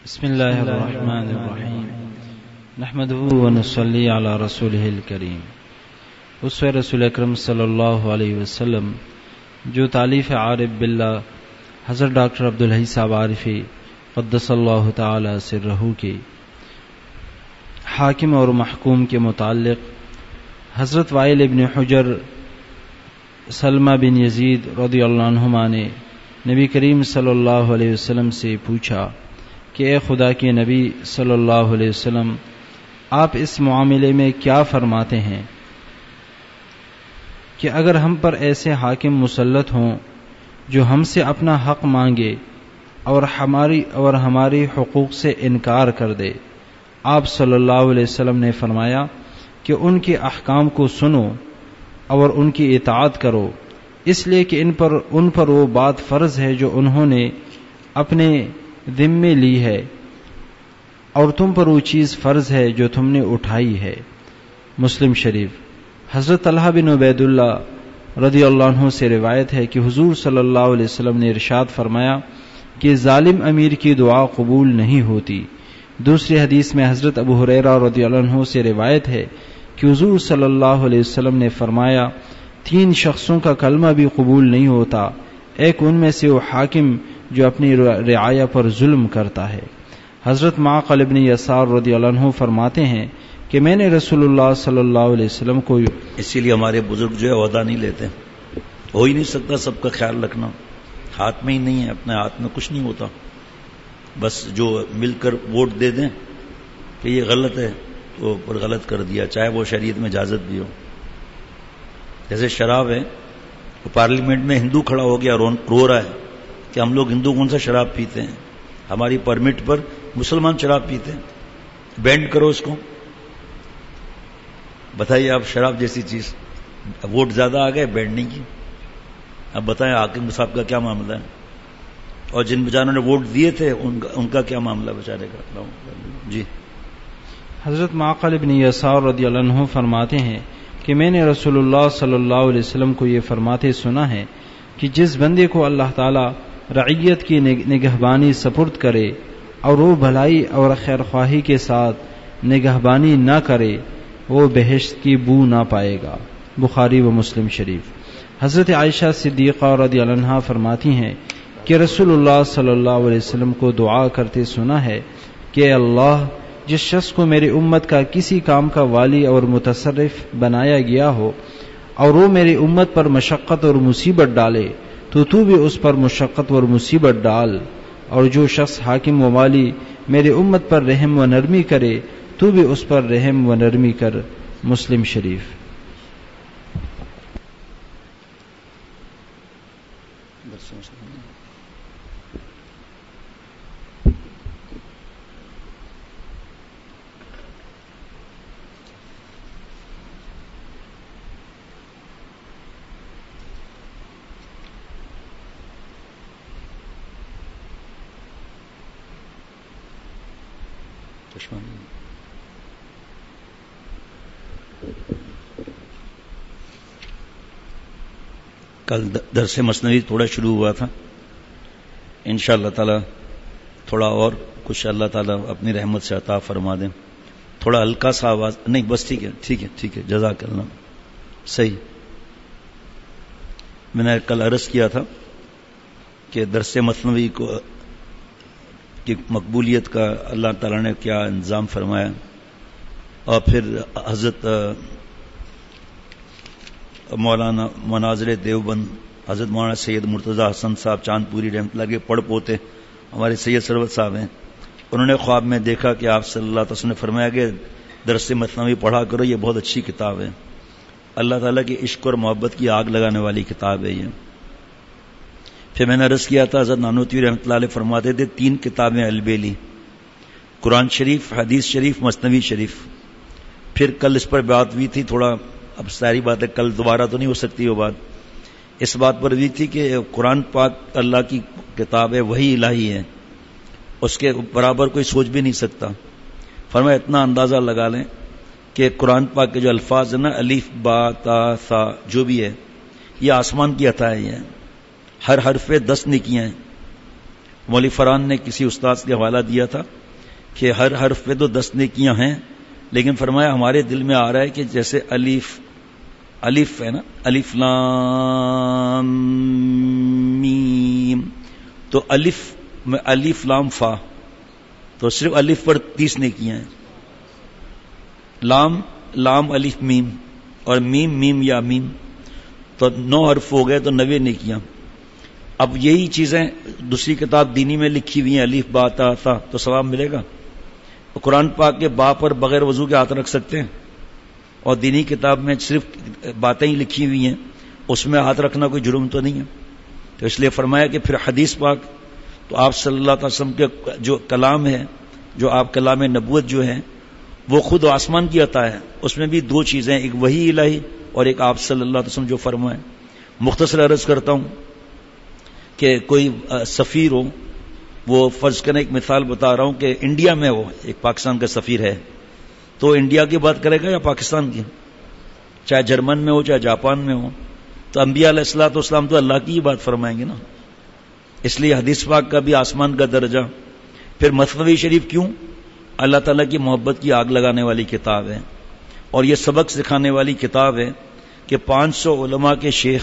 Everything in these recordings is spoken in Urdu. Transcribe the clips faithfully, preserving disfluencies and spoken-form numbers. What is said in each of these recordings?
بسم الله الرحمن الرحیم نحمده ونصلی علی رسوله الکریم. اسوہ رسول اکرم صلی اللہ علیہ وسلم جو تالیف عارف باللہ حضرت ڈاکٹر عبدالحی صاحب عارفی قدس اللہ تعالی سرہ کے حاکم اور محکوم کے متعلق حضرت وائل ابن حجر سلمہ بن یزید رضی اللہ عنہما نے نبی کریم صلی اللہ علیہ وسلم سے پوچھا کہ اے خدا کے نبی صلی اللہ علیہ وسلم، آپ اس معاملے میں کیا فرماتے ہیں کہ اگر ہم پر ایسے حاکم مسلط ہوں جو ہم سے اپنا حق مانگے اور ہماری اور ہماری حقوق سے انکار کر دے؟ آپ صلی اللہ علیہ وسلم نے فرمایا کہ ان کے احکام کو سنو اور ان کی اطاعت کرو، اس لیے کہ ان پر ان پر وہ بات فرض ہے جو انہوں نے اپنے ذمے لی ہے، اور تم پر وہ چیز فرض ہے جو تم نے اٹھائی ہے۔ مسلم شریف۔ حضرت طلحہ بن عبید اللہ رضی اللہ عنہ سے روایت ہے کہ حضور صلی اللہ علیہ وسلم نے ارشاد فرمایا کہ ظالم امیر کی دعا قبول نہیں ہوتی۔ دوسری حدیث میں حضرت ابو ہریرہ رضی اللہ عنہ سے روایت ہے کہ حضور صلی اللہ علیہ وسلم نے فرمایا تین شخصوں کا کلمہ بھی قبول نہیں ہوتا، ایک ان میں سے وہ حاکم جو اپنی رعایا پر ظلم کرتا ہے۔ حضرت معقل ابن یسار رضی اللہ عنہ فرماتے ہیں کہ میں نے رسول اللہ صلی اللہ علیہ وسلم کو، اسی لیے ہمارے بزرگ جو ہے عہدہ نہیں لیتے، ہو ہی نہیں سکتا، سب کا خیال رکھنا ہاتھ میں ہی نہیں ہے، اپنے ہاتھ میں کچھ نہیں ہوتا، بس جو مل کر ووٹ دے دیں کہ یہ غلط ہے تو پر غلط کر دیا، چاہے وہ شریعت میں اجازت بھی ہو۔ جیسے شراب ہے، تو پارلیمنٹ میں ہندو کھڑا ہو گیا رو رہا ہے کہ ہم لوگ ہندو کون سا شراب پیتے ہیں، ہماری پرمٹ پر مسلمان شراب پیتے ہیں، بینڈ کرو اس کو۔ بتائیے آپ، شراب جیسی چیز، ووٹ زیادہ آ گئے، بینڈ نہیں کی۔ اب بتائیں حاکم صاحب کا کیا معاملہ ہے، اور جن بیچاروں نے ووٹ دیے تھے ان کا ان کا کیا معاملہ بیچارے کا؟ جی۔ حضرت معقل ابن یسار رضی اللہ عنہ فرماتے ہیں کہ میں نے رسول اللہ صلی اللہ علیہ وسلم کو یہ فرماتے سنا ہے کہ جس بندے کو اللہ تعالی رعیت کی نگہبانی سپرد کرے اور وہ بھلائی اور خیر خواہی کے ساتھ نگہبانی نہ کرے، وہ بہشت کی بو نہ پائے گا۔ بخاری و مسلم شریف۔ حضرت عائشہ صدیقہ رضی اللہ عنہا فرماتی ہیں کہ رسول اللہ صلی اللہ علیہ وسلم کو دعا کرتے سنا ہے کہ اللہ، جس شخص کو میری امت کا کسی کام کا والی اور متصرف بنایا گیا ہو اور وہ میری امت پر مشقت اور مصیبت ڈالے تو تو بھی اس پر مشقت اور مصیبت ڈال، اور جو شخص حاکم و والی میری امت پر رحم و نرمی کرے تو بھی اس پر رحم و نرمی کر۔ مسلم شریف۔ کل درس مثنوی تھوڑا شروع ہوا تھا، انشاءاللہ تعالی تھوڑا اور کچھ اللہ تعالی اپنی رحمت سے عطا فرما دیں۔ تھوڑا ہلکا سا آواز، نہیں بس ٹھیک ہے ٹھیک ہے ٹھیک ہے جزاک اللہ، صحیح۔ میں نے کل عرض کیا تھا کہ درس مثنوی کو کی مقبولیت کا اللہ تعالی نے کیا انتظام فرمایا، اور پھر حضرت مولانا مناظر دیوبند حضرت مولانا سید مرتضی حسن صاحب چاند پوری رحمۃ اللہ کے پڑھ پوتے ہمارے سید سروت صاحب ہیں، انہوں نے خواب میں دیکھا کہ آپ صلی اللہ علیہ وسلم نے فرمایا کہ درس مثنوی پڑھا کرو، یہ بہت اچھی کتاب ہے، اللہ تعالیٰ کی عشق اور محبت کی آگ لگانے والی کتاب ہے یہ۔ پھر میں نے عرض کیا تھا حضرت نانوتوی رحمۃ اللہ علیہ فرماتے تھے تین کتابیں البیلی، قرآن شریف، حدیث شریف، مثنوی شریف۔ پھر کل اس پر بات ہوئی تھی، تھوڑا اب ساری بات ہے، کل دوبارہ تو نہیں ہو سکتی وہ بات، اس بات پر ہوئی تھی کہ قرآن پاک اللہ کی کتاب ہے، وحی الہی ہے، اس کے برابر کوئی سوچ بھی نہیں سکتا۔ فرمایا اتنا اندازہ لگا لیں کہ قرآن پاک کے جو الفاظ ہیں نا، الف با تا ثا جو بھی ہے، یہ آسمان کی عطا ہے، یہ ہر حرف پہ دس نکیاں ہیں، مولوی فرحان نے کسی استاد کے حوالہ دیا تھا کہ ہر حرف پہ تو دس نیکیاں ہیں، لیکن فرمایا ہمارے دل میں آ رہا ہے کہ جیسے الف الف ہے نا، الف لام میم، تو الف میں الف لام فا، تو صرف الف پر تیس نیکیاں ہیں، لام لام الف میم اور میم میم یا میم، تو نو حرف ہو گئے تو نوے نیکیاں. اب یہی چیزیں دوسری کتاب دینی میں لکھی ہوئی ہیں، الف با تا تا، تو ثواب ملے گا. قرآن پاک کے با پر بغیر وضو کے ہاتھ رکھ سکتے ہیں، اور دینی کتاب میں صرف باتیں ہی لکھی ہوئی ہیں، اس میں ہاتھ رکھنا کوئی جرم تو نہیں ہے. تو اس لیے فرمایا کہ پھر حدیث پاک تو آپ صلی اللہ علیہ وسلم کے جو کلام ہے، جو آپ کلام نبوت جو ہے، وہ خود آسمان کی عطا ہے. اس میں بھی دو چیزیں، ایک وحی الہی اور ایک آپ صلی اللہ علیہ وسلم جو فرمائے. مختصر عرض کرتا ہوں کہ کوئی سفیر ہو، وہ فرض کریں ایک مثال بتا رہا ہوں کہ انڈیا میں ہو، ایک پاکستان کا سفیر ہے، تو انڈیا کی بات کرے گا یا پاکستان کی؟ چاہے جرمن میں ہو چاہے جاپان میں ہو، تو انبیاء علیہ الصلوۃ والسلام تو اللہ کی ہی بات فرمائیں گے نا. اس لیے حدیث پاک کا بھی آسمان کا درجہ. پھر مثنوی شریف کیوں؟ اللہ تعالیٰ کی محبت کی آگ لگانے والی کتاب ہے، اور یہ سبق سکھانے والی کتاب ہے کہ پانچ سو علماء کے شیخ،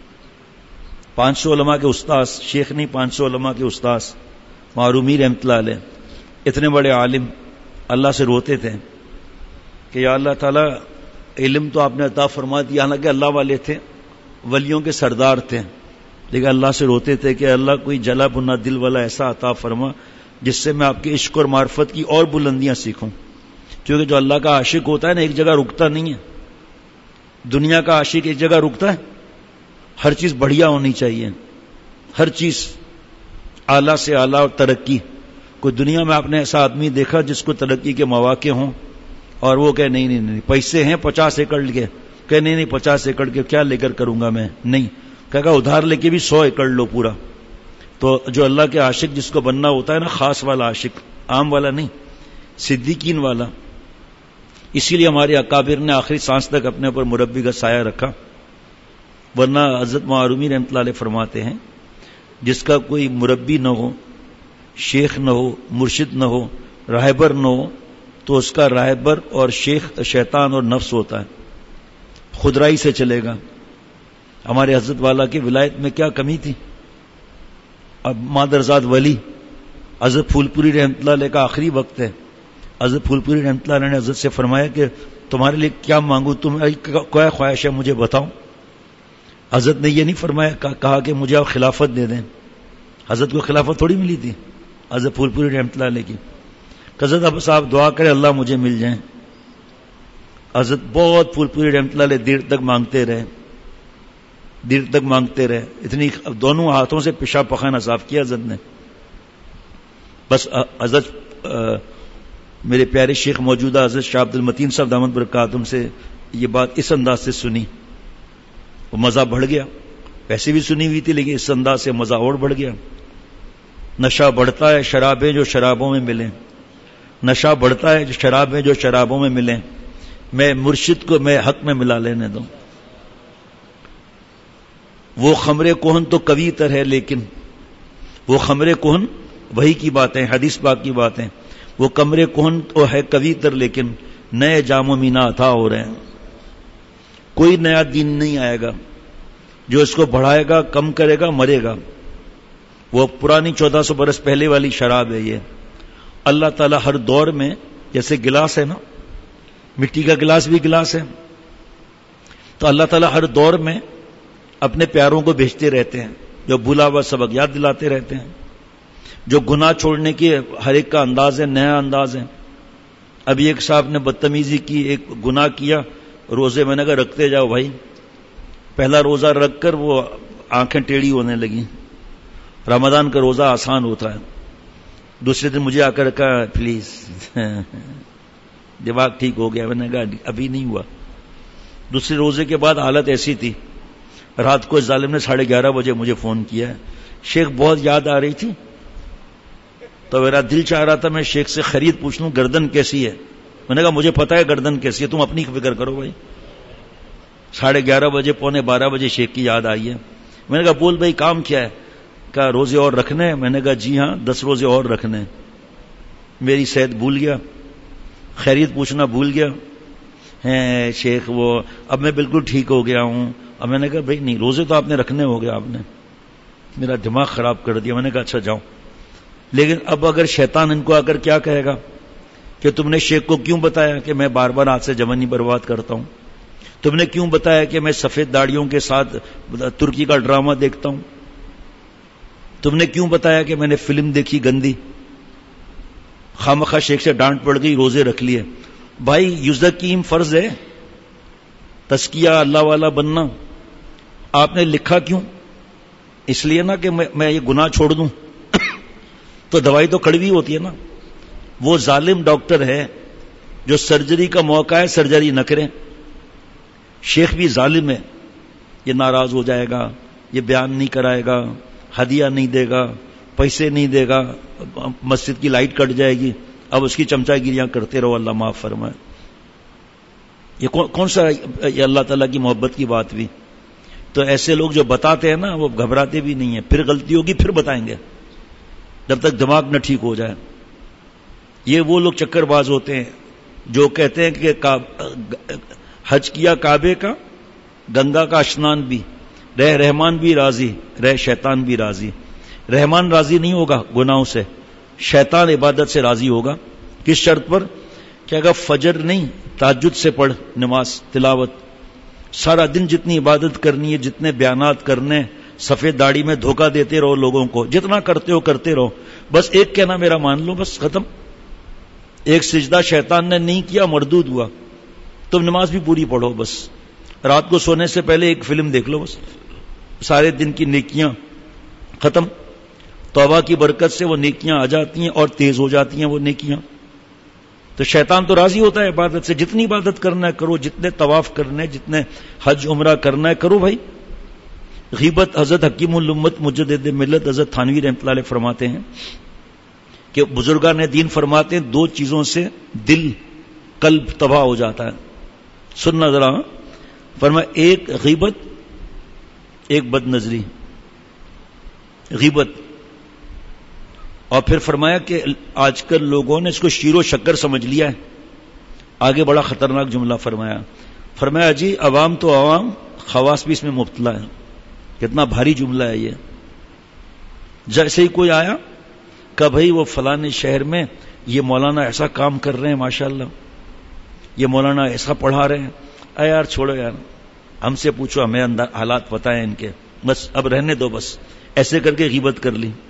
پانچ سو علماء کے استاذ، شیخ نہیں، پانچ سو علماء کے استاذ معرومی رحمۃ اللہ علیہ، اتنے بڑے عالم اللہ سے روتے تھے کہ یا اللہ تعالیٰ علم تو آپ نے عطا فرما دیا، حالانکہ اللہ والے تھے، ولیوں کے سردار تھے، لیکن اللہ سے روتے تھے کہ اللہ کوئی جلا بنا دل والا ایسا عطا فرما جس سے میں آپ کے عشق اور معرفت کی اور بلندیاں سیکھوں. کیونکہ جو اللہ کا عاشق ہوتا ہے نا، ایک جگہ رکتا نہیں ہے. دنیا کا عاشق ایک جگہ رکتا ہے؟ ہر چیز بڑھیا ہونی چاہیے، ہر چیز اعلیٰ سے اعلیٰ اور ترقی. کوئی دنیا میں آپ نے ایسا آدمی دیکھا جس کو ترقی کے مواقع ہوں اور وہ کہے نہیں نہیں نہیں پیسے ہیں پچاس ایکڑ کے، کہ نہیں نہیں پچاس ایکڑ کے کیا لے کر کروں گا میں؟ نہیں، کہے گا ادھار لے کے بھی سو ایکڑ لو پورا. تو جو اللہ کے عاشق جس کو بننا ہوتا ہے نا، خاص والا عاشق، عام والا نہیں، صدیقین والا. اسی لیے ہمارے اکابر نے آخری سانس تک اپنے اوپر مربی کا سایہ رکھا. ورنہ حضرت معرومی رحمۃ اللہ علیہ فرماتے ہیں جس کا کوئی مربی نہ ہو، شیخ نہ ہو، مرشد نہ ہو، راہبر نہ ہو، تو اس کا راہبر اور شیخ شیطان اور نفس ہوتا ہے، خودرائی سے چلے گا. ہمارے حضرت والا کی ولایت میں کیا کمی تھی؟ اب مادرزاد ولی حضرت پھول پوری رحمۃ اللہ علیہ کا آخری وقت ہے. حضرت پھول پوری رحمۃ اللہ علیہ نے حضرت سے فرمایا کہ تمہارے لیے کیا مانگوں، تم کیا خواہش ہے مجھے بتاؤ. حضرت نے یہ نہیں فرمایا، کہا کہ مجھے آپ خلافت دے دیں. حضرت کو خلافت تھوڑی ملی تھی حضرت پھول پوری رحمۃ اللہ علیہ کی. حضرت اب صاحب دعا کرے اللہ مجھے مل جائیں. حضرت بہت پھول پوری رحمۃ اللہ علیہ دیر تک مانگتے رہے، دیر تک مانگتے رہے، اتنی دونوں ہاتھوں سے پیشاب پخانہ صاف کیا حضرت نے. بس حضرت میرے پیارے شیخ موجودہ حضرت شاہ عبد المتین صاحب دامت برکاتہم سے یہ بات اس انداز سے سنی، وہ مزہ بڑھ گیا. ویسے بھی سنی ہوئی تھی لیکن اس انداز سے مزہ اور بڑھ گیا. نشہ بڑھتا ہے شرابیں جو شرابوں میں ملیں، نشہ بڑھتا ہے جو شرابیں جو شرابوں میں ملیں، میں مرشد کو میں حق میں ملا لینے دوں. وہ خمر کوہن تو کوی تر ہے، لیکن وہ خمر کوہن وہی کی باتیں، حدیث پاک کی باتیں. وہ کمرے کوہن تو ہے کوی تر، لیکن نئے جام و مینا عطا ہو رہے ہیں. کوئی نیا دین نہیں آئے گا جو اس کو بڑھائے گا، کم کرے گا، مرے گا. وہ پرانی چودہ سو برس پہلے والی شراب ہے. یہ اللہ تعالیٰ ہر دور میں، جیسے گلاس ہے نا، مٹی کا گلاس بھی گلاس ہے، تو اللہ تعالیٰ ہر دور میں اپنے پیاروں کو بھیجتے رہتے ہیں جو بھولا ہوا سبق یاد دلاتے رہتے ہیں. جو گناہ چھوڑنے کی ہر ایک کا انداز ہے، نیا انداز ہے. ابھی ایک صاحب نے بدتمیزی کی، ایک گناہ کیا، روزے میں نے کہا رکھتے جاؤ بھائی. پہلا روزہ رکھ کر وہ آنکھیں ٹیڑھی ہونے لگی. رمضان کا روزہ آسان ہوتا ہے. دوسرے دن مجھے آ کر کہا پلیز دماغ ٹھیک ہو گیا. میں نے کہا ابھی نہیں ہوا. دوسرے روزے کے بعد حالت ایسی تھی، رات کو اس ظالم نے ساڑھے گیارہ بجے مجھے فون کیا ہے، شیخ بہت یاد آ رہی تھی، تو میرا دل چاہ رہا تھا میں شیخ سے خرید پوچھ لوں گردن کیسی ہے. میں نے کہا مجھے پتا ہے گردن کیسی ہے، تم اپنی فکر کرو بھائی. ساڑھے گیارہ بجے پونے بارہ بجے شیخ کی یاد آئی ہے. میں نے کہا بول بھائی کام کیا ہے؟ کہا روزے اور رکھنے ہیں؟ میں نے کہا جی ہاں دس روزے اور رکھنے ہیں. میری صحت بھول گیا, خیریت پوچھنا بھول گیا ہے شیخ وہ اب میں بالکل ٹھیک ہو گیا ہوں. اب میں نے کہا بھائی نہیں, روزے تو آپ نے رکھنے ہو گیا, آپ نے میرا دماغ خراب کر دیا. میں نے کہا اچھا جاؤ. لیکن اب اگر شیطان ان کو آ کر کیا کہے گا کہ تم نے شیخ کو کیوں بتایا کہ میں بار بار ہاتھ سے جوانی برباد کرتا ہوں, تم نے کیوں بتایا کہ میں سفید داڑیوں کے ساتھ ترکی کا ڈرامہ دیکھتا ہوں, تم نے کیوں بتایا کہ میں نے فلم دیکھی گندی, خامخواہ شیخ سے ڈانٹ پڑ گئی, روزے رکھ لیے. بھائی یزکیم فرض ہے, تزکیہ اللہ والا بننا. آپ نے لکھا کیوں؟ اس لیے نا کہ میں یہ گناہ چھوڑ دوں. تو دوائی تو کڑوی ہوتی ہے نا. وہ ظالم ڈاکٹر ہے جو سرجری کا موقع ہے سرجری نہ کریں. شیخ بھی ظالم ہے, یہ ناراض ہو جائے گا, یہ بیان نہیں کرائے گا, ہدیہ نہیں دے گا, پیسے نہیں دے گا, مسجد کی لائٹ کٹ جائے گی, اب اس کی چمچا گیریاں کرتے رہو, اللہ معاف فرمائے. یہ کون سا یہ اللہ تعالیٰ کی محبت کی بات بھی؟ تو ایسے لوگ جو بتاتے ہیں نا وہ گھبراتے بھی نہیں ہیں, پھر غلطی ہوگی پھر بتائیں گے جب تک دماغ نہ ٹھیک ہو جائے. یہ وہ لوگ چکر باز ہوتے ہیں جو کہتے ہیں کہ حج کیا کعبے کا, گنگا کا اشنان بھی, رہ رحمان بھی راضی, رہ شیطان بھی راضی. رحمان راضی نہیں ہوگا گناہوں سے, شیطان عبادت سے راضی ہوگا. کس شرط پر؟ کہ اگر فجر نہیں تہجد سے پڑھ نماز تلاوت, سارا دن جتنی عبادت کرنی ہے, جتنے بیانات کرنے, سفید داڑھی میں دھوکہ دیتے رہو لوگوں کو, جتنا کرتے ہو کرتے رہو, بس ایک کہنا میرا مان لو, بس ختم. ایک سجدہ شیطان نے نہیں کیا مردود ہوا, تم نماز بھی پوری پڑھو. بس رات کو سونے سے پہلے ایک فلم دیکھ لو, بس سارے دن کی نیکیاں ختم. توبہ کی برکت سے وہ نیکیاں آ جاتی ہیں اور تیز ہو جاتی ہیں وہ نیکیاں. تو شیطان تو راضی ہوتا ہے عبادت سے, جتنی عبادت کرنا ہے کرو, جتنے طواف کرنے, جتنے حج عمرہ کرنا ہے کرو بھائی. غیبت حضرت حکیم الامت مجدد ملت حضرت تھانوی رحمۃ اللہ علیہ فرماتے ہیں کہ بزرگان دین فرماتے ہیں دو چیزوں سے دل قلب تباہ ہو جاتا ہے. سننا ذرا, فرمایا ایک غیبت, ایک بد نظری. غیبت. اور پھر فرمایا کہ آج کل لوگوں نے اس کو شیر و شکر سمجھ لیا ہے. آگے بڑا خطرناک جملہ فرمایا, فرمایا جی عوام تو عوام, خواص بھی اس میں مبتلا ہے. کتنا بھاری جملہ ہے یہ. جیسے ہی کوئی آیا کہ بھائی وہ فلانے شہر میں یہ مولانا ایسا کام کر رہے ہیں ماشاءاللہ, یہ مولانا ایسا پڑھا رہے ہیں, اے یار چھوڑو یار, ہم سے پوچھو, ہمیں حالات پتہ ہیں ان کے, بس اب رہنے دو, بس ایسے کر کے غیبت کر لی.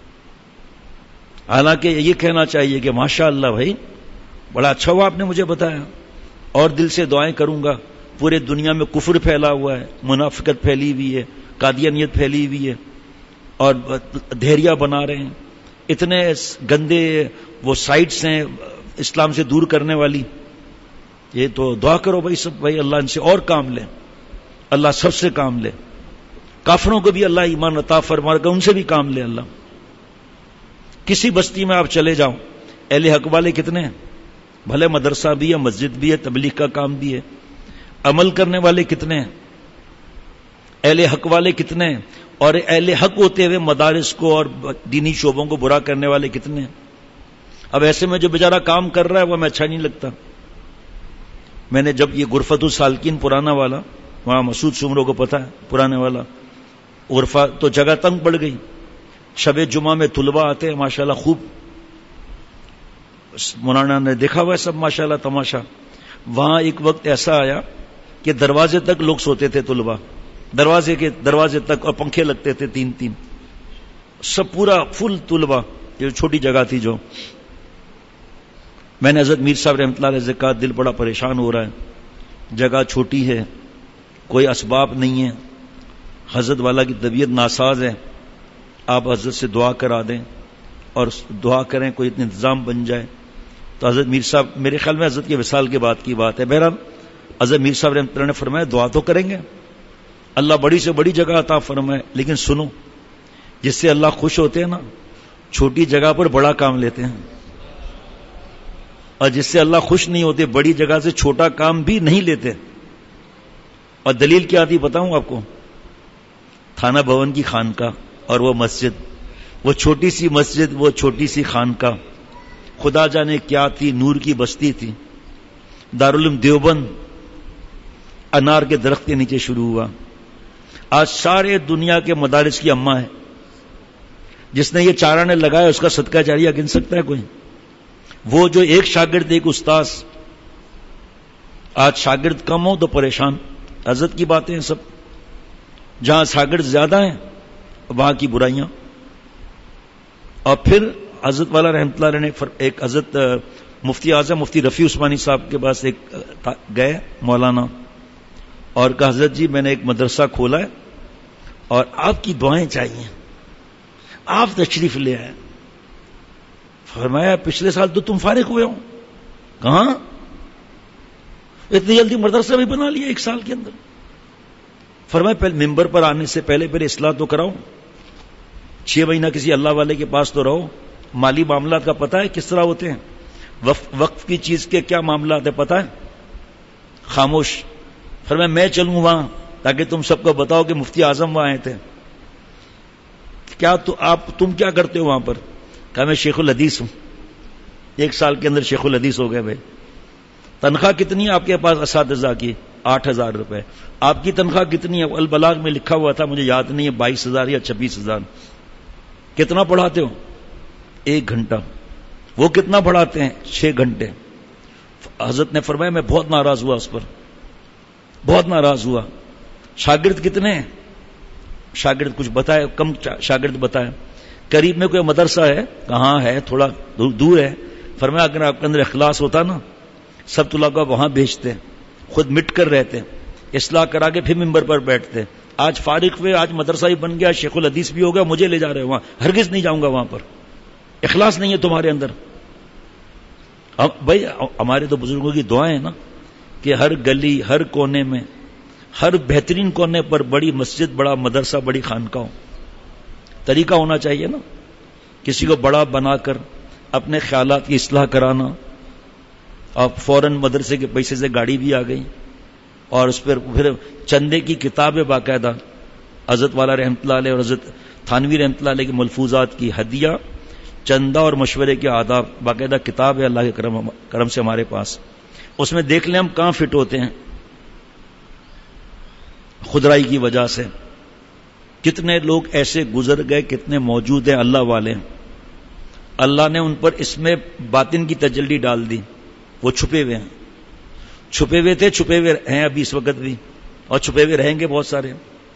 حالانکہ یہ کہنا چاہیے کہ ماشاءاللہ بھائی بڑا اچھا ہوا آپ نے مجھے بتایا, اور دل سے دعائیں کروں گا. پورے دنیا میں کفر پھیلا ہوا ہے, منافقت پھیلی ہوئی ہے, قادیانیت پھیلی ہوئی ہے, اور دھیریا بنا رہے ہیں. اتنے گندے وہ سائٹس ہیں اسلام سے دور کرنے والی. یہ تو دعا کرو بھائی سب, بھائی اللہ ان سے اور کام لے, اللہ سب سے کام لے. کافروں کو بھی اللہ ایمان عطا فرما کر ان سے بھی کام لے اللہ. کسی بستی میں آپ چلے جاؤ, اہل حق والے کتنے ہیں, بھلے مدرسہ بھی ہے, مسجد بھی ہے, تبلیغ کا کام بھی ہے, عمل کرنے والے کتنے ہیں, اہل حق والے کتنے ہیں, اور اہل حق ہوتے ہوئے مدارس کو اور دینی شعبوں کو برا کرنے والے کتنے ہیں. اب ایسے میں جو بیچارہ کام کر رہا ہے وہ ہمیں اچھا نہیں لگتا. میں نے جب یہ غرفت السالکین پرانا والا, وہاں مسعود شمروں کو پتا ہے پرانے والا غرفہ, تو جگہ تنگ پڑ گئی. شب جمعہ میں طلبہ آتے ہیں ماشاءاللہ خوب, مولانا نے دیکھا ہوا ہے سب ماشاءاللہ تماشا. وہاں ایک وقت ایسا آیا کہ دروازے تک لوگ سوتے تھے طلبہ, دروازے کے دروازے تک, اور پنکھے لگتے تھے تین تین, سب پورا فل طلبہ. یہ چھوٹی جگہ تھی جو, میں نے حضرت میر صاحب رحمۃ اللہ علیہ سے کہا دل بڑا پریشان ہو رہا ہے, جگہ چھوٹی ہے, کوئی اسباب نہیں ہے, حضرت والا کی طبیعت ناساز ہے, آپ حضرت سے دعا کرا دیں اور دعا کریں کوئی انتظام بن جائے. تو حضرت میر صاحب, میرے خیال میں حضرت کے وصال کے بعد کی بات ہے, بہرحال حضرت میر صاحب رحمۃ اللہ نے فرمایا دعا تو کریں گے, اللہ بڑی سے بڑی جگہ عطا فرمائے, لیکن سنو, جس سے اللہ خوش ہوتے ہیں نا چھوٹی جگہ پر بڑا کام لیتے ہیں, اور جس سے اللہ خوش نہیں ہوتے بڑی جگہ سے چھوٹا کام بھی نہیں لیتے. اور دلیل کیا تھی بتاؤں آپ کو, تھانہ بھون کی خانقاہ, اور وہ مسجد، وہ چھوٹی سی مسجد، وہ چھوٹی سی خانقاہ، خدا جانے کیا تھی، نور کی بستی تھی۔ دارالعلوم دیوبند انار کے درخت کے نیچے شروع ہوا، آج سارے دنیا کے مدارس کی اماں ہے۔ جس نے یہ چارہ نے لگایا اس کا صدقہ جاریہ گن سکتا ہے کوئی؟ وہ جو ایک شاگرد ایک استاذ، آج شاگرد کم ہو تو پریشان، حضرت کی باتیں سب، جہاں شاگرد زیادہ ہیں وہاں کی برائیاں۔ اور پھر حضرت والا رحمۃ اللہ علیہ نے ایک حضرت مفتی اعظم مفتی رفیع عثمانی صاحب کے پاس ایک گئے مولانا، اور کہا حضرت جی میں نے ایک مدرسہ کھولا ہے اور آپ کی دعائیں چاہیے، آپ تشریف لے آئے۔ فرمایا پچھلے سال تو تم فارغ ہوئے ہو، کہاں اتنی جلدی مدرسہ بھی بنا لیا ایک سال کے اندر؟ فرمایا پہلے ممبر پر آنے سے پہلے پہلے اصلاح تو کراؤ، چھ مہینہ کسی اللہ والے کے پاس تو رہو، مالی معاملات کا پتہ ہے کس طرح ہوتے ہیں، وقف وقف کی چیز کے کیا معاملات ہے پتہ ہے؟ خاموش۔ فرمایا میں چلوں وہاں تاکہ تم سب کو بتاؤ کہ مفتی اعظم وہاں آئے تھے، کیا تو آپ تم کیا کرتے ہو وہاں پر؟ کہا میں شیخ الحدیث ہوں، ایک سال کے اندر شیخ الحدیث ہو گئے بھائی۔ تنخواہ کتنی ہے آپ کے پاس اساتذہ کی؟ آٹھ ہزار روپے۔ آپ کی تنخواہ کتنی ہے؟ البلاغ میں لکھا ہوا تھا، مجھے یاد نہیں ہے، بائیس ہزار یا چھبیس ہزار۔ کتنا پڑھاتے ہو؟ ایک گھنٹہ۔ وہ کتنا پڑھاتے ہیں؟ چھ گھنٹے۔ حضرت نے فرمایا میں بہت ناراض ہوا اس پر، بہت ناراض ہوا۔ شاگرد کتنے ہیں؟ شاگرد کچھ بتائے، کم شاگرد بتائے۔ قریب میں کوئی مدرسہ ہے؟ کہاں ہے؟ تھوڑا دور ہے۔ فرمایا اگر آپ کے اندر اخلاص ہوتا نا، سب طلباء وہاں بھیجتے، خود مٹ کر رہتے، اصلاح کرا کے پھر ممبر پر بیٹھتے۔ آج فارغ ہوئے، آج مدرسہ ہی بن گیا، شیخ الحدیث بھی ہو گیا، مجھے لے جا رہے وہاں، ہرگز نہیں جاؤں گا وہاں پر۔ اخلاص نہیں ہے تمہارے اندر۔ بھائی ہمارے تو بزرگوں کی دعائیں ہیں نا کہ ہر گلی، ہر کونے میں، ہر بہترین کونے پر بڑی مسجد، بڑا مدرسہ، بڑی خانقاہ ہو۔ طریقہ ہونا چاہیے نا، کسی کو بڑا بنا کر اپنے خیالات کی اصلاح کرانا۔ اور فوراً مدرسے کے پیسے سے گاڑی بھی آ گئی، اور اس پر پھر چندے کی کتاب ہے باقاعدہ، حضرت والا رحمۃ اللہ علیہ اور حضرت تھانوی رحمۃ اللہ علیہ کے ملفوظات کی ہدیہ، چندہ اور مشورے کے آداب، باقاعدہ کتاب ہے اللہ کے کرم کرم سے ہمارے پاس۔ اس میں دیکھ لیں ہم کہاں فٹ ہوتے ہیں خدرائی کی وجہ سے۔ کتنے لوگ ایسے گزر گئے، کتنے موجود ہیں اللہ والے، اللہ نے ان پر اس میں باطن کی تجلی ڈال دی، وہ چھپے ہوئے ہیں، چھپے ہوئے تھے، چھپے ہوئے ہیں ابھی اس وقت بھی، اور چھپے ہوئے رہیں گے بہت سارے۔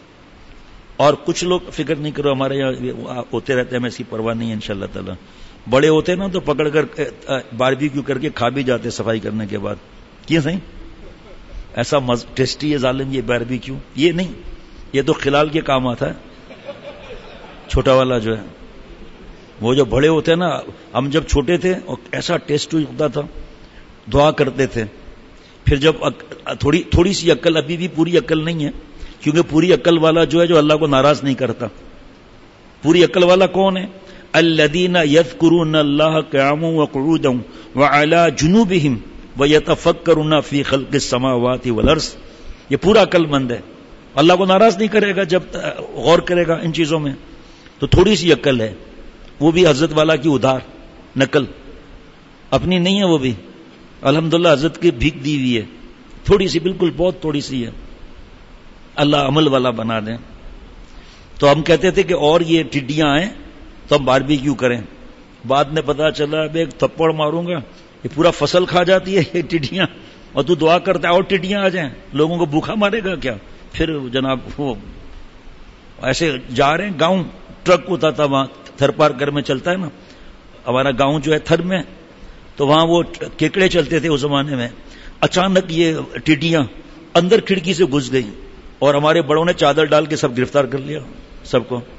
اور کچھ لوگ فکر نہیں کرو، ہمارے یہاں ہوتے رہتے ہیں، ہمیں اس کی پرواہ نہیں ہے انشاءاللہ تعالی۔ بڑے ہوتے نا تو پکڑ کر باربیکیو کر کے کھا بھی جاتے صفائی کرنے کے بعد، کیوں صحیح؟ ایسا ٹیسٹی ہے ظالم یہ باربیکیو، یہ نہیں، یہ تو خلال کے کام آتا ہے، چھوٹا والا جو ہے۔ وہ جو بڑے ہوتے ہیں نا، ہم جب چھوٹے تھے اور ایسا ٹیسٹ ہوتا تھا، دعا کرتے تھے، پھر جب تھوڑی تھوڑی سی عقل، ابھی بھی پوری عقل نہیں ہے، کیونکہ پوری عقل والا جو ہے جو اللہ کو ناراض نہیں کرتا۔ پوری عقل والا کون ہے؟ الذین یذکرون اللہ قیاما وقعودا وعلی جنوبہم ویتفکرون فی خلق السماوات والارض۔ یہ پورا عقل مند ہے، اللہ کو ناراض نہیں کرے گا جب غور کرے گا ان چیزوں میں۔ تو تھوڑی سی عقل ہے، وہ بھی حضرت والا کی ادھار نقل، اپنی نہیں ہے، وہ بھی الحمدللہ حضرت کی بھیک دی ہوئی ہے، تھوڑی سی، بالکل بہت تھوڑی سی ہے، اللہ عمل والا بنا دیں۔ تو ہم کہتے تھے کہ اور یہ ٹڈیاں آئیں تو ہم باربیکیو کریں، بعد میں پتا چلا اب ایک تھپڑ ماروں گا یہ پورا فصل کھا جاتی ہے یہ ٹڈیاں، اور تو دعا کرتا ہے اور ٹڈیاں آ جائیں، لوگوں کو بھوکا مارے گا کیا؟ پھر جناب وہ ایسے جا رہے ہیں، گاؤں ٹرک ہوتا تھا وہاں، تھر پارک گھر میں چلتا ہے نا ہمارا گاؤں جو ہے تھر میں، تو وہاں وہ کیکڑے چلتے تھے اس زمانے میں، اچانک یہ ٹڈیاں اندر کھڑکی سے گھس گئی، اور ہمارے بڑوں نے چادر ڈال کے سب گرفتار کر لیا سب کو۔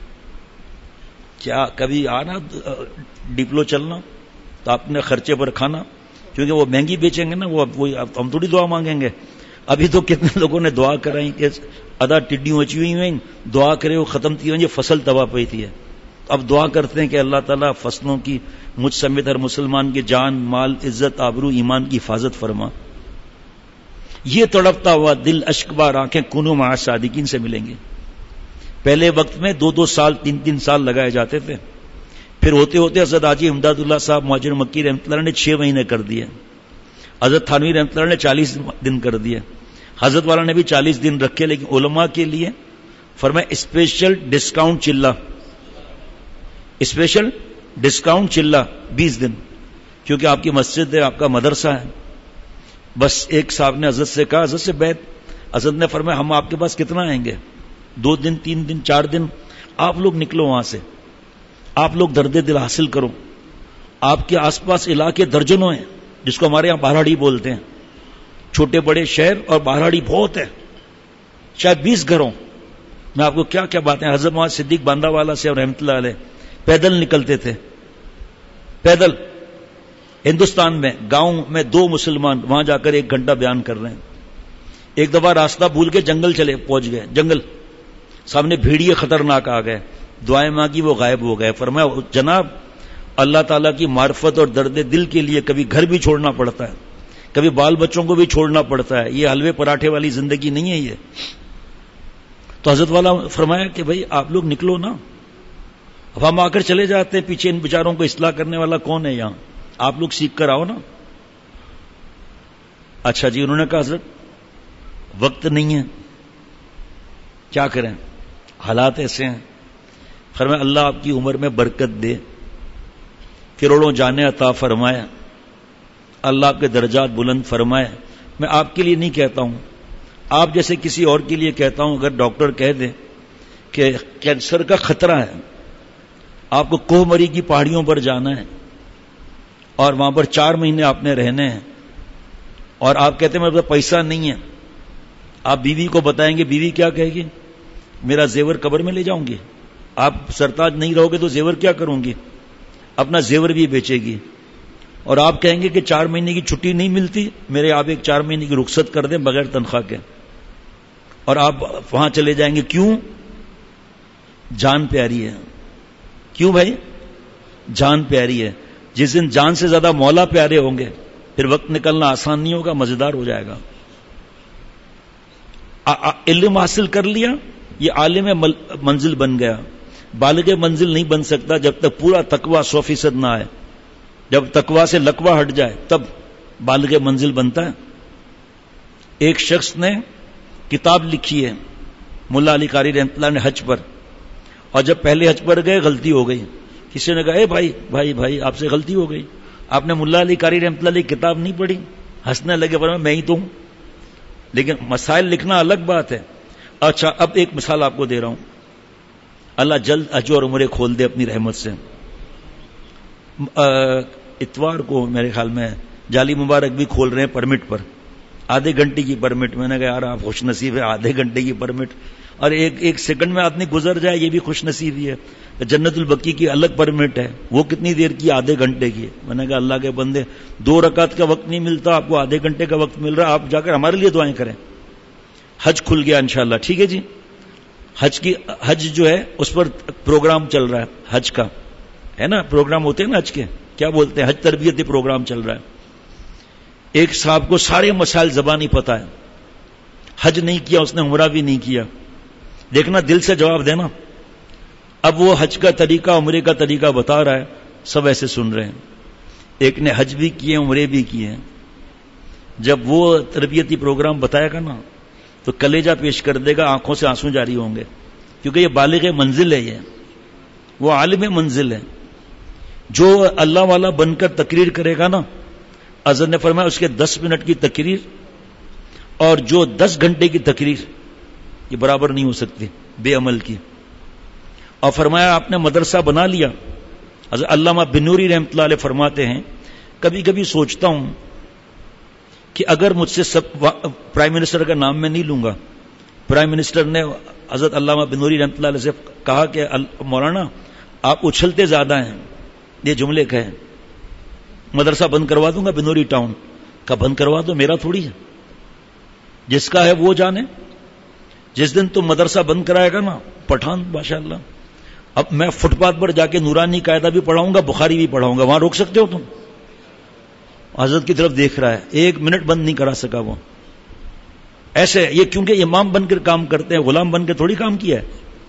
کیا کبھی آنا ڈپلو چلنا تو اپنے خرچے پر کھانا، کیونکہ وہ مہنگی بیچیں گے نا، وہ ہم تھوڑی دعا مانگیں گے۔ ابھی تو کتنے لوگوں نے دعا کرائی کہ ادا ٹڈیوں اچھی ہوئی ہوئیں، دعا کرے وہ ختم تھی ہوئی، فصل تباہ پئی تھی ہے۔ اب دعا کرتے ہیں کہ اللہ تعالیٰ فصلوں کی مجھ سمیت ہر مسلمان کی جان، مال، عزت، آبرو، ایمان کی حفاظت فرما۔ یہ تڑپتا ہوا دل، اشک بار آنکھیں کنو مع صادقین سے ملیں گے۔ پہلے وقت میں دو دو سال تین تین سال لگائے جاتے تھے. پھر ہوتے ہوتے حضرت حاجی امداد اللہ صاحب مہاجر مکی رحمۃ اللہ نے چھ مہینے کر دیے. حضرت تھانوی رحمۃ اللہ نے چالیس دن کر دیے. حضرت والا نے بھی چالیس دن رکھے, لیکن علماء کے لیے فرمایا اسپیشل ڈسکاؤنٹ چلہ, اسپیشل ڈسکاؤنٹ چلہ بیس دن, کیونکہ آپ کی مسجد ہے, آپ کا مدرسہ ہے. بس ایک صاحب نے حضرت سے کہا, حضرت سے بیعت, حضرت نے فرمایا ہم آپ کے پاس کتنا آئیں گے, دو دن تین دن چار دن, آپ لوگ نکلو وہاں سے, آپ لوگ درد دل حاصل کرو. آپ کے آس پاس علاقے درجنوں ہیں, جس کو ہمارے یہاں بارہاڑی بولتے ہیں, چھوٹے بڑے شہر اور بارہاڑی بہت ہے, شاید بیس گھروں. میں آپ کو کیا کیا باتیں, حضرت محمد صدیق باندھا والا سے اور رحمۃ اللہ علیہ پیدل نکلتے تھے, پیدل ہندوستان میں گاؤں میں دو مسلمان وہاں جا کر ایک گھنٹہ بیان کر رہے ہیں. ایک دفعہ راستہ بھول کے جنگل چلے پہنچ گئے, جنگل سامنے بھیڑیے خطرناک آ گئے, دعائیں مانگی وہ غائب ہو گئے. فرمایا جناب اللہ تعالیٰ کی معرفت اور درد دل کے لیے کبھی گھر بھی چھوڑنا پڑتا ہے, کبھی بال بچوں کو بھی چھوڑنا پڑتا ہے, یہ حلوے پراٹھے والی زندگی نہیں ہے یہ. تو حضرت والا فرمایا کہ بھائی آپ لوگ نکلو نا, اب ہم آ کر چلے جاتے ہیں, پیچھے ان بیچاروں کو اصلاح کرنے والا کون ہے یہاں, آپ لوگ سیکھ کر آؤ نا. اچھا جی, انہوں نے کہا حضرت وقت نہیں ہے, کیا کریں, حالات ایسے ہیں. فرمایا اللہ آپ کی عمر میں برکت دے, کروڑوں جانے عطا فرمائے, اللہ آپ کے درجات بلند فرمائے. میں آپ کے لیے نہیں کہتا ہوں, آپ جیسے کسی اور کے لیے کہتا ہوں. اگر ڈاکٹر کہہ دے کہ کینسر کا خطرہ ہے, آپ کو کوہ مری کی پہاڑیوں پر جانا ہے اور وہاں پر چار مہینے آپ نے رہنے ہیں, اور آپ کہتے ہیں میرے پاس پیسہ نہیں ہے, آپ بیوی کو بتائیں گے, بیوی کیا کہے گی, میرا زیور قبر میں لے جاؤں گی. آپ سرتاج نہیں رہو گے تو زیور کیا کروں گی, اپنا زیور بھی بیچے گی. اور آپ کہیں گے کہ چار مہینے کی چھٹی نہیں ملتی, میرے آپ ایک چار مہینے کی رخصت کر دیں بغیر تنخواہ کے, اور آپ وہاں چلے جائیں گے. کیوں؟ جان پیاری ہے. کیوں بھائی؟ جان پیاری ہے. جس دن جان سے زیادہ مولا پیارے ہوں گے پھر وقت نکلنا آسان نہیں ہوگا, مزیدار ہو جائے گا. علم حاصل کر لیا, یہ عالم منزل بن گیا. بالغ منزل نہیں بن سکتا جب تک پورا تقوی سو فیصد نہ آئے. جب تقوی سے لقوہ ہٹ جائے تب بالغ منزل بنتا ہے. ایک شخص نے کتاب لکھی ہے ملا علی قاری رحمۃ اللہ نے حج پر, اور جب پہلے حج پر گئے غلطی ہو گئی. کسی نے کہا اے بھائی بھائی بھائی آپ سے غلطی ہو گئی, آپ نے ملا علی قاری رحمۃ اللہ کی کتاب نہیں پڑھی. ہنسنے لگے, فرمایا میں ہی تو ہوں, لیکن مسائل لکھنا الگ بات ہے. اچھا اب ایک مثال آپ کو دے رہا ہوں, اللہ جلد حج اور عمرے کھول دے اپنی رحمت سے. اتوار کو میرے خیال میں جالی مبارک بھی کھول رہے ہیں پرمٹ پر, آدھے گھنٹے کی پرمٹ. میں نے کہا یار آپ خوش نصیب ہے, آدھے گھنٹے کی پرمٹ, اور ایک ایک سیکنڈ میں آدمی گزر جائے یہ بھی خوش نصیبی ہے. جنت البقیع کی الگ پرمٹ ہے, وہ کتنی دیر کی, آدھے گھنٹے کی. میں نے کہا اللہ کے بندے, دو رکعت کا وقت نہیں ملتا, آپ کو آدھے گھنٹے کا وقت مل رہا, آپ جا کر ہمارے لیے دعائیں کریں. حج کھل گیا انشاءاللہ, ٹھیک ہے جی. حج کی حج جو ہے اس پر پروگرام چل رہا ہے, حج کا ہے نا, پروگرام ہوتے ہیں نا حج کے, کیا بولتے ہیں, حج تربیتی پروگرام چل رہا ہے. ایک صاحب کو سارے مسائل زبانی پتا ہے, حج نہیں کیا اس نے, عمرہ بھی نہیں کیا. دیکھنا دل سے جواب دینا. اب وہ حج کا طریقہ عمرے کا طریقہ بتا رہا ہے, سب ایسے سن رہے ہیں. ایک نے حج بھی کیے عمرے بھی کیے ہیں. جب وہ تربیتی پروگرام بتائے گا نا تو کلیجہ پیش کر دے گا, آنکھوں سے آنسو جاری ہوں گے, کیونکہ یہ بالغ منزل ہے, یہ وہ عالم منزل ہے. جو اللہ والا بن کر تقریر کرے گا نا, حضرت نے فرمایا اس کے دس منٹ کی تقریر اور جو دس گھنٹے کی تقریر یہ برابر نہیں ہو سکتی بے عمل کی. اور فرمایا آپ نے مدرسہ بنا لیا. حضرت علامہ بنوری رحمۃ اللہ علیہ فرماتے ہیں کبھی کبھی سوچتا ہوں کہ اگر مجھ سے سب پرائم منسٹر کا نام میں نہیں لوں گا, پرائم منسٹر نے حضرت علامہ بنوری رحمۃ اللہ علیہ سے کہا کہ مولانا آپ اچھلتے زیادہ ہیں, یہ جملے کہے, مدرسہ بند کروا دوں گا بنوری ٹاؤن کا. بند کروا دو, میرا تھوڑی ہے, جس کا ہے وہ جانے. جس دن تم مدرسہ بند کرائے گا نا, پٹھان ماشاء اللہ, اب میں فٹ پاتھ پر جا کے نورانی قاعدہ بھی پڑھاؤں گا, بخاری بھی پڑھاؤں گا, وہاں روک سکتے ہو تم؟ حضرت کی طرف دیکھ رہا ہے, ایک منٹ بند نہیں کرا سکا وہ. ایسے یہ کیونکہ امام بن کر کام کرتے ہیں, غلام بن کے تھوڑی کام کیا ہے.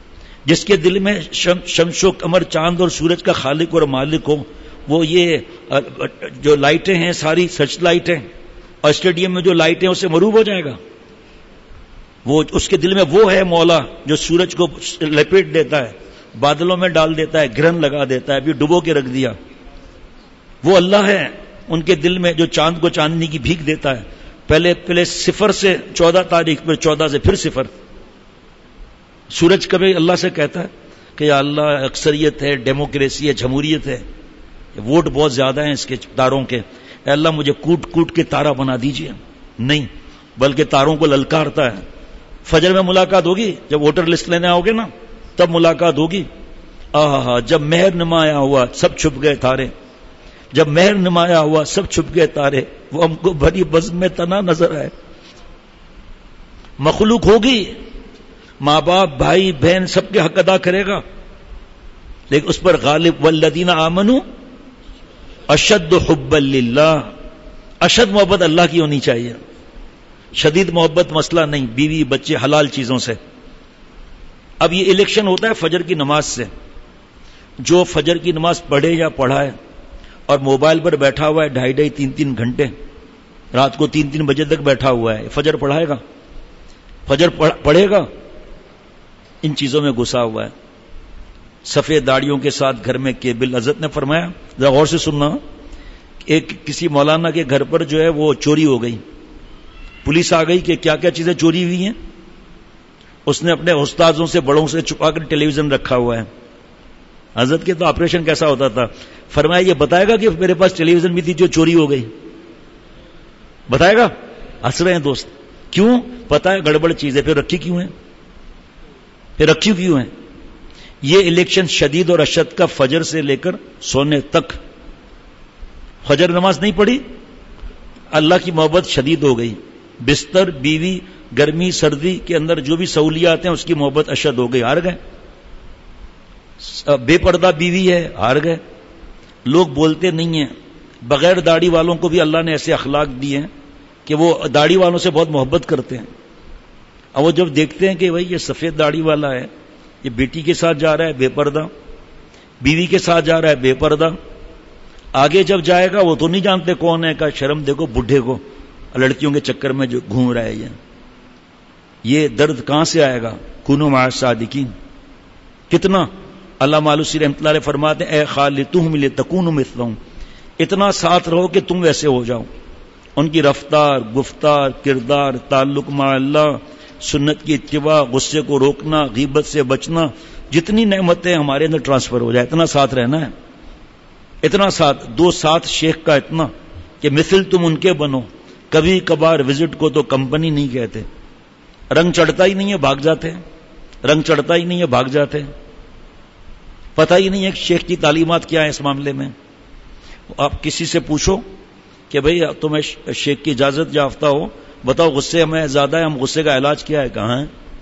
جس کے دل میں شم شمس و قمر چاند اور سورج کا خالق اور مالک ہو، وہ یہ جو لائٹیں ہیں ساری سرچ لائٹیں اور اسٹیڈیم میں جو لائٹیں اس سے مروب ہو جائے گا. وہ اس کے دل میں وہ ہے مولا جو سورج کو لپیٹ دیتا ہے، بادلوں میں ڈال دیتا ہے، گرہن لگا دیتا ہے، ابھی ڈبو کے رکھ دیا. وہ اللہ ہے ان کے دل میں جو چاند کو چاندنی کی بھیک دیتا ہے. پہلے پہلے صفر سے چودہ تاریخ پھر چودہ سے پھر صفر. سورج کبھی اللہ سے کہتا ہے کہ یا اللہ اکثریت ہے، ڈیموکریسی ہے، جمہوریت ہے، ووٹ بہت زیادہ ہیں اس کے تاروں کے، اے اللہ مجھے کوٹ کوٹ کے تارا بنا دیجئے. نہیں، بلکہ تاروں کو للکارتا ہے. فجر میں ملاقات ہوگی جب ووٹر لسٹ لینے آؤ گے نا، تب ملاقات ہوگی. آہا جب مہر نمایا ہوا سب چھپ گئے تارے، جب مہر نمایا ہوا سب چھپ گئے تارے، وہ ہم کو بھری بزم میں تنا نظر آئے. مخلوق ہوگی، ماں باپ بھائی بہن سب کے حق ادا کرے گا، لیکن اس پر غالب والذین آمنوا اشد حبا للہ، اشد محبت اللہ کی ہونی چاہیے. شدید محبت مسئلہ نہیں، بیوی بچے حلال چیزوں سے. اب یہ الیکشن ہوتا ہے فجر کی نماز سے. جو فجر کی نماز پڑھے یا پڑھائے اور موبائل پر بیٹھا ہوا ہے ڈھائی ڈھائی تین تین گھنٹے، رات کو تین تین بجے تک بیٹھا ہوا ہے، فجر پڑھائے گا؟ فجر پڑھے گا؟ ان چیزوں میں گھسا ہوا ہے. سفید داڑیوں کے ساتھ گھر میں کیبل. حضرت نے فرمایا، ذرا غور سے سننا، ایک کسی مولانا کے گھر پر جو ہے وہ چوری ہو گئی. پولیس آ گئی کہ کیا کیا چیزیں چوری ہوئی ہیں. اس نے اپنے استاذوں سے بڑوں سے چھپا کر ٹیلی ویژن رکھا ہوا ہے. حضرت کے تو آپریشن کیسا ہوتا تھا. فرمایا یہ بتائے گا کہ میرے پاس ٹیلی ویژن بھی تھی جو چوری ہو گئی؟ بتائے گا؟ ہنس رہے ہیں دوست. کیوں؟ پتا ہے گڑبڑ چیز ہے. پھر رکھی کیوں ہے؟ پھر رکھی کیوں ہے؟ یہ الیکشن شدید اور اشد کا فجر سے لے کر سونے تک. فجر نماز نہیں پڑھی، اللہ کی محبت شدید ہو گئی. بستر، بیوی، گرمی سردی کے اندر جو بھی سہولیات ہیں اس کی محبت اشد ہو گئی، ہار گئے. بے پردہ بیوی ہے، ہار گئے. لوگ بولتے نہیں ہیں. بغیر داڑھی والوں کو بھی اللہ نے ایسے اخلاق دیے ہیں کہ وہ داڑھی والوں سے بہت محبت کرتے ہیں. اور وہ جب دیکھتے ہیں کہ بھائی یہ سفید داڑھی والا ہے، یہ بیٹی کے ساتھ جا رہا ہے بے پردہ، بیوی کے ساتھ جا رہا ہے بے پردہ، آگے جب جائے گا وہ تو نہیں جانتے کون ہے. کا شرم دیکھو بڈھے کو، لڑکیوں کے چکر میں جو گھوم رہا ہے. یہ یہ درد کہاں سے آئے گا؟ کونوا مع الصادقین. کتنا علامہ آلوسی رحمۃ اللہ علیہ فرماتے ہیں، اے خالطہم لتکونوا مثلہم، اتنا ساتھ رہو کہ تم ویسے ہو جاؤ. ان کی رفتار، گفتار، کردار، تعلق مع اللہ، سنت کی اتباع، غصے کو روکنا، غیبت سے بچنا، جتنی نعمتیں ہمارے اندر ٹرانسفر ہو جائے. اتنا ساتھ رہنا ہے، اتنا ساتھ. دو ساتھ شیخ کا اتنا کہ مثل تم ان کے بنو. کبھی کبھار وزٹ کو تو کمپنی نہیں کہتے. رنگ چڑھتا ہی نہیں ہے بھاگ جاتے ہیں، رنگ چڑھتا ہی نہیں ہے بھاگ جاتے ہیں. پتہ ہی نہیں ہے کہ شیخ کی تعلیمات کیا ہے اس معاملے میں. آپ کسی سے پوچھو کہ بھئی تمہیں شیخ کی اجازت یافتہ ہو، بتاؤ غصے ہمیں زیادہ ہے، ہم غصے کا علاج کیا ہے، کہاں ہے؟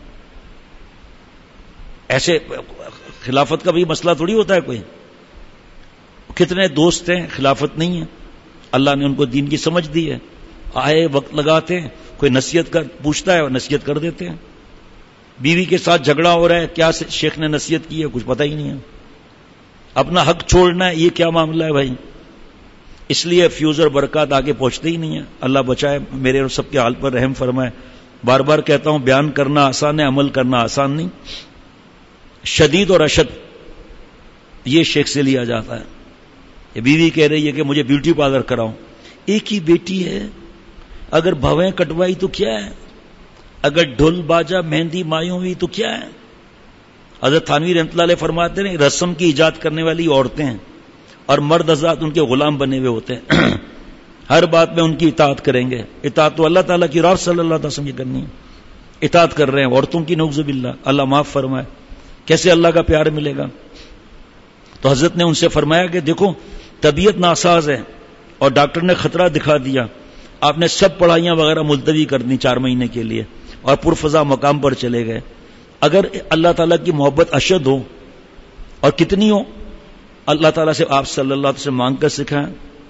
ایسے خلافت کا بھی مسئلہ تھوڑی ہوتا ہے کوئی. کتنے دوست ہیں خلافت نہیں ہے، اللہ نے ان کو دین کی سمجھ دی ہے. آئے وقت لگاتے ہیں، کوئی نصیحت کر پوچھتا ہے اور نصیحت کر دیتے ہیں. بیوی کے ساتھ جھگڑا ہو رہا ہے، کیا شیخ نے نصیحت کی ہے، کچھ پتہ ہی نہیں ہے. اپنا حق چھوڑنا ہے، یہ کیا معاملہ ہے بھائی؟ اس لیے فیوز اور برکات آگے پہنچتے ہی نہیں ہے. اللہ بچائے، میرے اور سب کے حال پر رحم فرمائے. بار بار کہتا ہوں بیان کرنا آسان ہے، عمل کرنا آسان نہیں. شدید اور اشد یہ شیخ سے لیا جاتا ہے. یہ بیوی کہہ رہی ہے کہ مجھے بیوٹی پارلر کراؤ. ایک ہی بیٹی ہے، اگر بھویں کٹوائی تو کیا ہے، اگر ڈھول باجا مہندی مایوں ہوئی تو کیا ہے. حضرت تھانوی رحمۃ اللہ علیہ فرماتے ہیں رسم کی ایجاد کرنے والی عورتیں ہیں اور مرد حضرات ان کے غلام بنے ہوئے ہوتے ہیں. ہر بات میں ان کی اطاعت کریں گے. اطاعت تو اللہ تعالیٰ کی راہ صلی اللہ علیہ وسلم کی کرنی ہے. اطاعت کر رہے ہیں عورتوں کی، نعوذ باللہ، اللہ معاف فرمائے. کیسے اللہ کا پیار ملے گا؟ تو حضرت نے ان سے فرمایا کہ دیکھو طبیعت ناساز ہے اور ڈاکٹر نے خطرہ دکھا دیا، آپ نے سب پڑھائیاں وغیرہ ملتوی کر دی چار مہینے کے لیے اور پرفضا مقام پر چلے گئے. اگر اللہ تعالیٰ کی محبت اشد ہو اور کتنی ہو، اللہ تعالیٰ سے آپ صلی اللہ علیہ وسلم مانگ کر سکھائیں،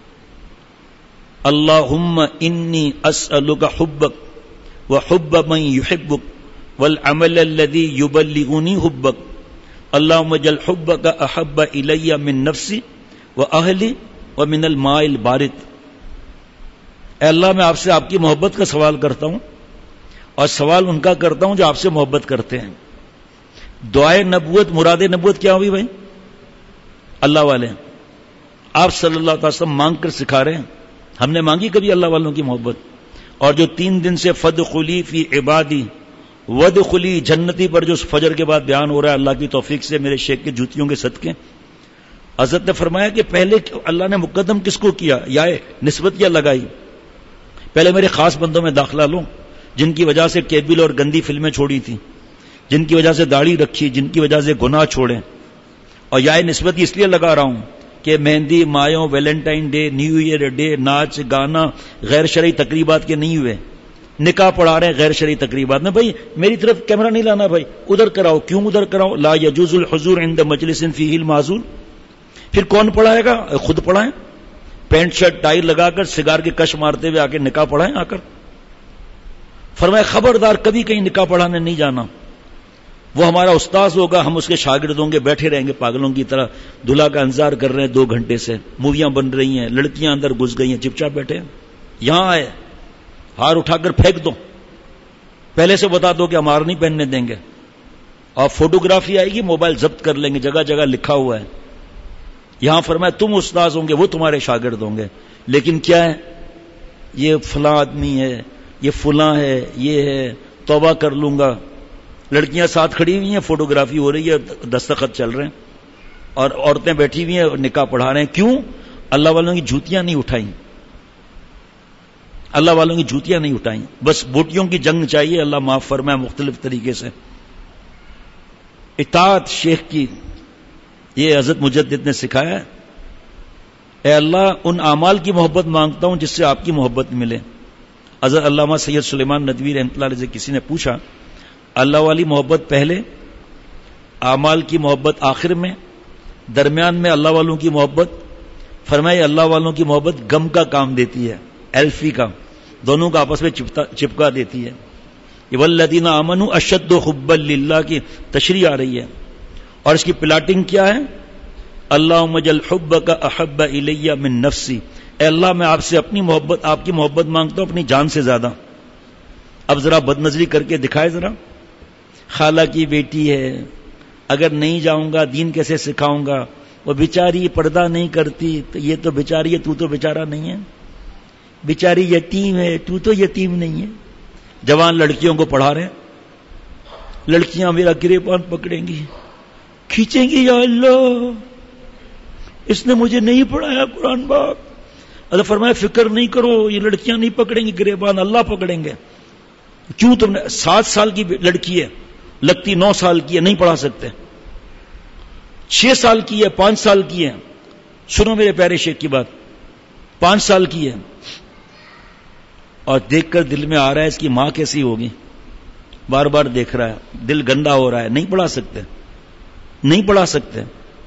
اللہم انی اسألک حبک وحب من یحبک والعمل الذی یبلغنی حبک اللہم اجعل حبک احب الی من نفسی و اہلی و من الماء البارد. اے اللہ میں آپ سے آپ کی محبت کا سوال کرتا ہوں اور سوال ان کا کرتا ہوں جو آپ سے محبت کرتے ہیں. دعائے نبوت، مراد نبوت کیا ہوئی بھائی؟ اللہ والے. آپ صلی اللہ علیہ وسلم مانگ کر سکھا رہے ہیں. ہم نے مانگی کبھی اللہ والوں کی محبت؟ اور جو تین دن سے فدخلی فی عبادی ودخلی جنتی پر جو فجر کے بعد بیان ہو رہا ہے اللہ کی توفیق سے میرے شیخ کی جوتیوں کے صدقے، حضرت نے فرمایا کہ پہلے اللہ نے مقدم کس کو کیا؟ یا نسبت کیا لگائی؟ پہلے میرے خاص بندوں میں داخلہ لو جن کی وجہ سے کیبل اور گندی فلمیں چھوڑی تھی، جن کی وجہ سے داڑھی رکھی، جن کی وجہ سے گناہ چھوڑے. اور یا نسبت اس لیے لگا رہا ہوں کہ مہندی، مایوں، Valentine day, new year day, ناچ گانا غیر شرعی تقریبات کے نہیں ہوئے. نکاح پڑھا رہے ہیں غیر شرعی تقریبات میں. بھائی میری طرف کیمرہ نہیں لانا، بھائی ادھر کراؤ. کیوں ادھر کراؤ؟ لا یجوز الحضور عند مجلس فیہ المعزول. پھر کون پڑھائے گا؟ خود پڑھائیں. پینٹ شرٹ ٹائی لگا کر سگار کے کش مارتے ہوئے آ کے نکاح پڑھائیں آ کر. فرمایا خبردار کبھی کہیں نکاح پڑھانے نہیں جانا. وہ ہمارا استاذ ہوگا، ہم اس کے شاگرد ہوں گے، بیٹھے رہیں گے پاگلوں کی طرح. دلہا کا انتظار کر رہے ہیں دو گھنٹے سے، موویاں بن رہی ہیں، لڑکیاں اندر گھس گئی ہیں، چپ چاپ بیٹھے ہیں. یہاں آئے ہار اٹھا کر پھینک دو. پہلے سے بتا دو کہ ہم ہار نہیں پہننے دیں گے. اور فوٹوگرافی آئے گی، موبائل ضبط کر لیں گے، جگہ جگہ لکھا ہوا ہے. یہاں فرمایا تم استاذ ہوں گے، وہ تمہارے شاگرد ہوں گے. لیکن کیا ہے؟ یہ فلاں آدمی ہے، یہ فلاں ہے، یہ ہے، توبہ کر لوں گا. لڑکیاں ساتھ کھڑی ہوئی ہیں، فوٹوگرافی ہو رہی ہے، دستخط چل رہے ہیں، اور عورتیں بیٹھی ہوئی ہیں اور نکاح پڑھا رہے ہیں. کیوں؟ اللہ والوں کی جوتیاں نہیں اٹھائیں. اللہ والوں کی جوتیاں نہیں اٹھائیں. بس بوٹیوں کی جنگ چاہیے. اللہ معاف فرمائے مختلف طریقے سے. اطاعت شیخ کی یہ حضرت مجدد نے سکھایا. اے اللہ ان اعمال کی محبت مانگتا ہوں جس سے آپ کی محبت ملے. حضرت علامہ سید سلیمان ندوی رحمۃ اللہ علیہ سے کسی نے پوچھا اللہ والی محبت پہلے، اعمال کی محبت آخر میں، درمیان میں اللہ والوں کی محبت؟ فرمائے اللہ والوں کی محبت غم کا کام دیتی ہے، ایلفی کا، دونوں کا آپس میں چپکا دیتی ہے. والذین آمنوا اشد حبا للہ کی تشریح آ رہی ہے. اور اس کی پلاٹنگ کیا ہے؟ اللہم اجعل حبک احب الی من نفسی. اے اللہ میں آپ سے اپنی محبت، آپ کی محبت مانگتا ہوں اپنی جان سے زیادہ. اب ذرا بد نظری کر کے دکھائے ذرا. خالہ کی بیٹی ہے، اگر نہیں جاؤں گا دین کیسے سکھاؤں گا؟ وہ بیچاری پردہ نہیں کرتی، تو یہ تو بیچاری ہے، تو تو بیچارہ نہیں ہے. بیچاری یتیم ہے، تو تو یتیم نہیں ہے. جوان لڑکیوں کو پڑھا رہے ہیں، لڑکیاں میرا گریبان پکڑیں گی، کھینچیں گی، یا اللہ اس نے مجھے نہیں پڑھایا قرآن باپ. اللہ فرمایا فکر نہیں کرو، یہ لڑکیاں نہیں پکڑیں گی گریبان، اللہ پکڑیں گے. کیوں؟ تم نے سات سال کی لڑکی ہے، لگتی نو سال کی ہے، نہیں پڑھا سکتے. چھ سال کی ہے، پانچ سال کی ہے. سنو میرے پیارے شیخ کی بات، پانچ سال کی ہے، اور دیکھ کر دل میں آ رہا ہے اس کی ماں کیسی ہوگی. بار بار دیکھ رہا ہے، دل گندا ہو رہا ہے. نہیں پڑھا سکتے، نہیں پڑھا سکتے.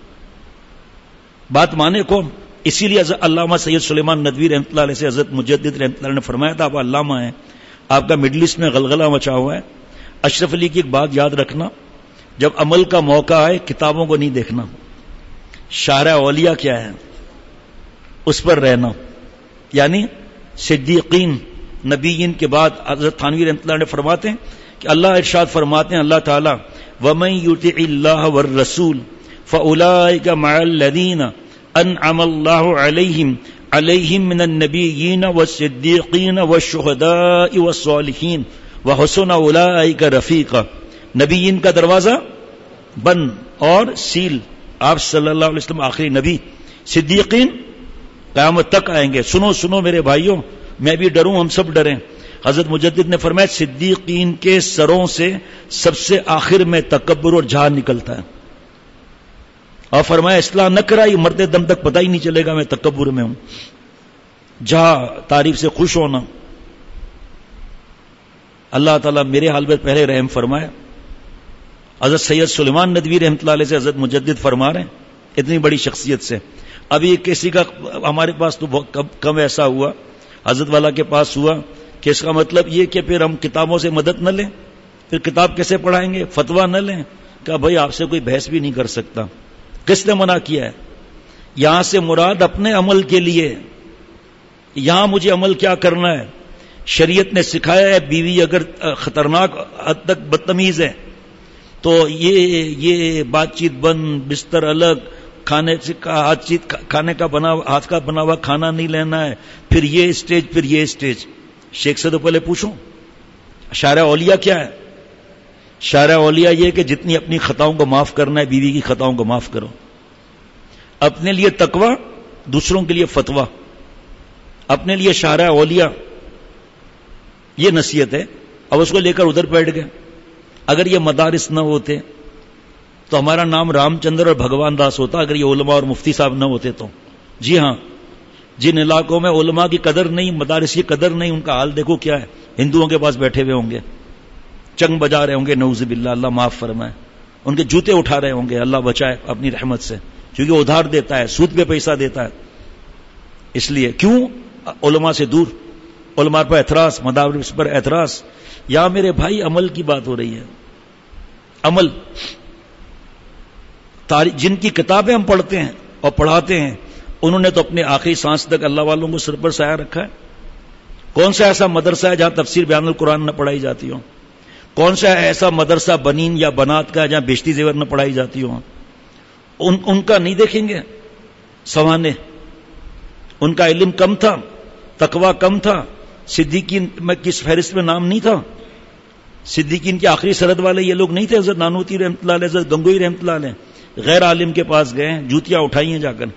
بات مانے کون؟ اسی لیے علامہ سید سلیمان ندوی رحمۃ اللہ علیہ سے حضرت مجدد رحمۃ اللہ علیہ نے فرمایا تھا آپ علامہ ہیں، آپ کا مڈل ایسٹ میں غلغلہ مچا ہوا ہے. اشرف علی کی ایک بات یاد رکھنا، جب عمل کا موقع آئے کتابوں کو نہیں دیکھنا. شارع اولیاء کیا ہے اس پر رہنا. یعنی صدیقین نبیین کے بعد حضرت تھانوی رحمۃ اللہ نے فرماتے ہیں کہ اللہ ارشاد فرماتے ہیں اللہ تعالی وَمَن يُطِعِ اللَّهَ وَالرَّسُولَ فَأُولَٰئِكَ مَعَ الَّذِينَ أَنْعَمَ اللَّهُ عَلَيْهِمْ عَلَيْهِمْ مِنَ النَّبِيِّينَ وَالصِّدِّيقِينَ وَالشُّهَدَاءِ وَالصَّالِحِينَ وَحَسُنَ أُولَٰئِكَ رَفِيقًا. نبیین کا دروازہ بند اور سیل، آپ صلی اللہ علیہ وسلم آخری نبی. صدیقین قیامت تک آئیں گے. سنو سنو میرے بھائیوں، میں بھی ڈروں، ہم سب ڈریں. حضرت مجدد نے فرمایا صدیقین کے سروں سے سب سے آخر میں تکبر اور جھا نکلتا ہے. اور فرمایا اصلاح نہ کرائی مرتے دم تک پتہ ہی نہیں چلے گا میں تکبر میں ہوں. جہاں تعریف سے خوش ہونا. اللہ تعالیٰ میرے حال میں پہلے رحم فرمائے. حضرت سید سلیمان ندوی رحمۃ اللہ علیہ سے حضرت مجدد فرما رہے ہیں اتنی بڑی شخصیت سے. ابھی کسی کا ہمارے پاس تو بہت کم ایسا ہوا، حضرت والا کے پاس ہوا کہ اس کا مطلب یہ کہ پھر ہم کتابوں سے مدد نہ لیں، پھر کتاب کیسے پڑھائیں گے، فتویٰ نہ لیں، کہا بھائی آپ سے کوئی بحث بھی نہیں کر سکتا. کس نے منع کیا ہے؟ یہاں سے مراد اپنے عمل کے لیے. یہاں مجھے عمل کیا کرنا ہے؟ شریعت نے سکھایا ہے بیوی اگر خطرناک حد تک بدتمیز ہے تو یہ یہ بات چیت بند، بستر الگ، کھانے سے ہاتھ چیت کھانے کا بنا ہاتھ کا بنا ہوا کھانا نہیں لینا ہے، پھر یہ اسٹیج پھر یہ اسٹیج. شیخ سے تو پہلے پوچھوں شارع اولیاء کیا ہے؟ شارع اولیاء یہ کہ جتنی اپنی خطاؤں کو معاف کرنا ہے بیوی کی خطاؤں کو معاف کرو. اپنے لیے تقوی، دوسروں کے لیے فتویٰ. اپنے لیے شارع اولیاء یہ نصیحت ہے. اب اس کو لے کر ادھر بیٹھ گئے. اگر یہ مدارس نہ ہوتے تو ہمارا نام رام چندر اور بھگوان داس ہوتا، اگر یہ علماء اور مفتی صاحب نہ ہوتے تو. جی ہاں، جن علاقوں میں علماء کی قدر نہیں، مدارس کی قدر نہیں، ان کا حال دیکھو کیا ہے. ہندوؤں کے پاس بیٹھے ہوئے ہوں گے، چنگ بجا رہے ہوں گے، نعوذ باللہ، اللہ معاف فرمائے. ان کے جوتے اٹھا رہے ہوں گے، اللہ بچائے اپنی رحمت سے، کیونکہ ادھار دیتا ہے، سود پہ پیسہ دیتا ہے. اس لیے کیوں علماء سے دور، علماء پر اعتراض، مدارس پر اعتراض. یا میرے بھائی عمل کی بات ہو رہی ہے. عمل جن کی کتابیں ہم پڑھتے ہیں اور پڑھاتے ہیں انہوں نے تو اپنے آخری سانس تک اللہ والوں کو سر پر سایہ رکھا ہے. کون سا ایسا مدرسہ ہے جہاں تفسیر بیان القرآن نہ پڑھائی جاتی ہو؟ کون سا ایسا مدرسہ بنین یا بنات کا جہاں بیشتی زیور نہ پڑھائی جاتی ہو؟ ان, ان کا نہیں دیکھیں گے سوانے. ان کا علم کم تھا، تقوی کم تھا، صدیقین میں کس فہرست میں نام نہیں تھا. صدیقین کے آخری سرحد والے یہ لوگ نہیں تھے. حضرت نانوتی رحمۃ اللہ علیہ، حضرت گنگوئی رحمۃ اللہ علیہ غیر عالم کے پاس گئے، جوتیاں اٹھائی ہیں جا کر.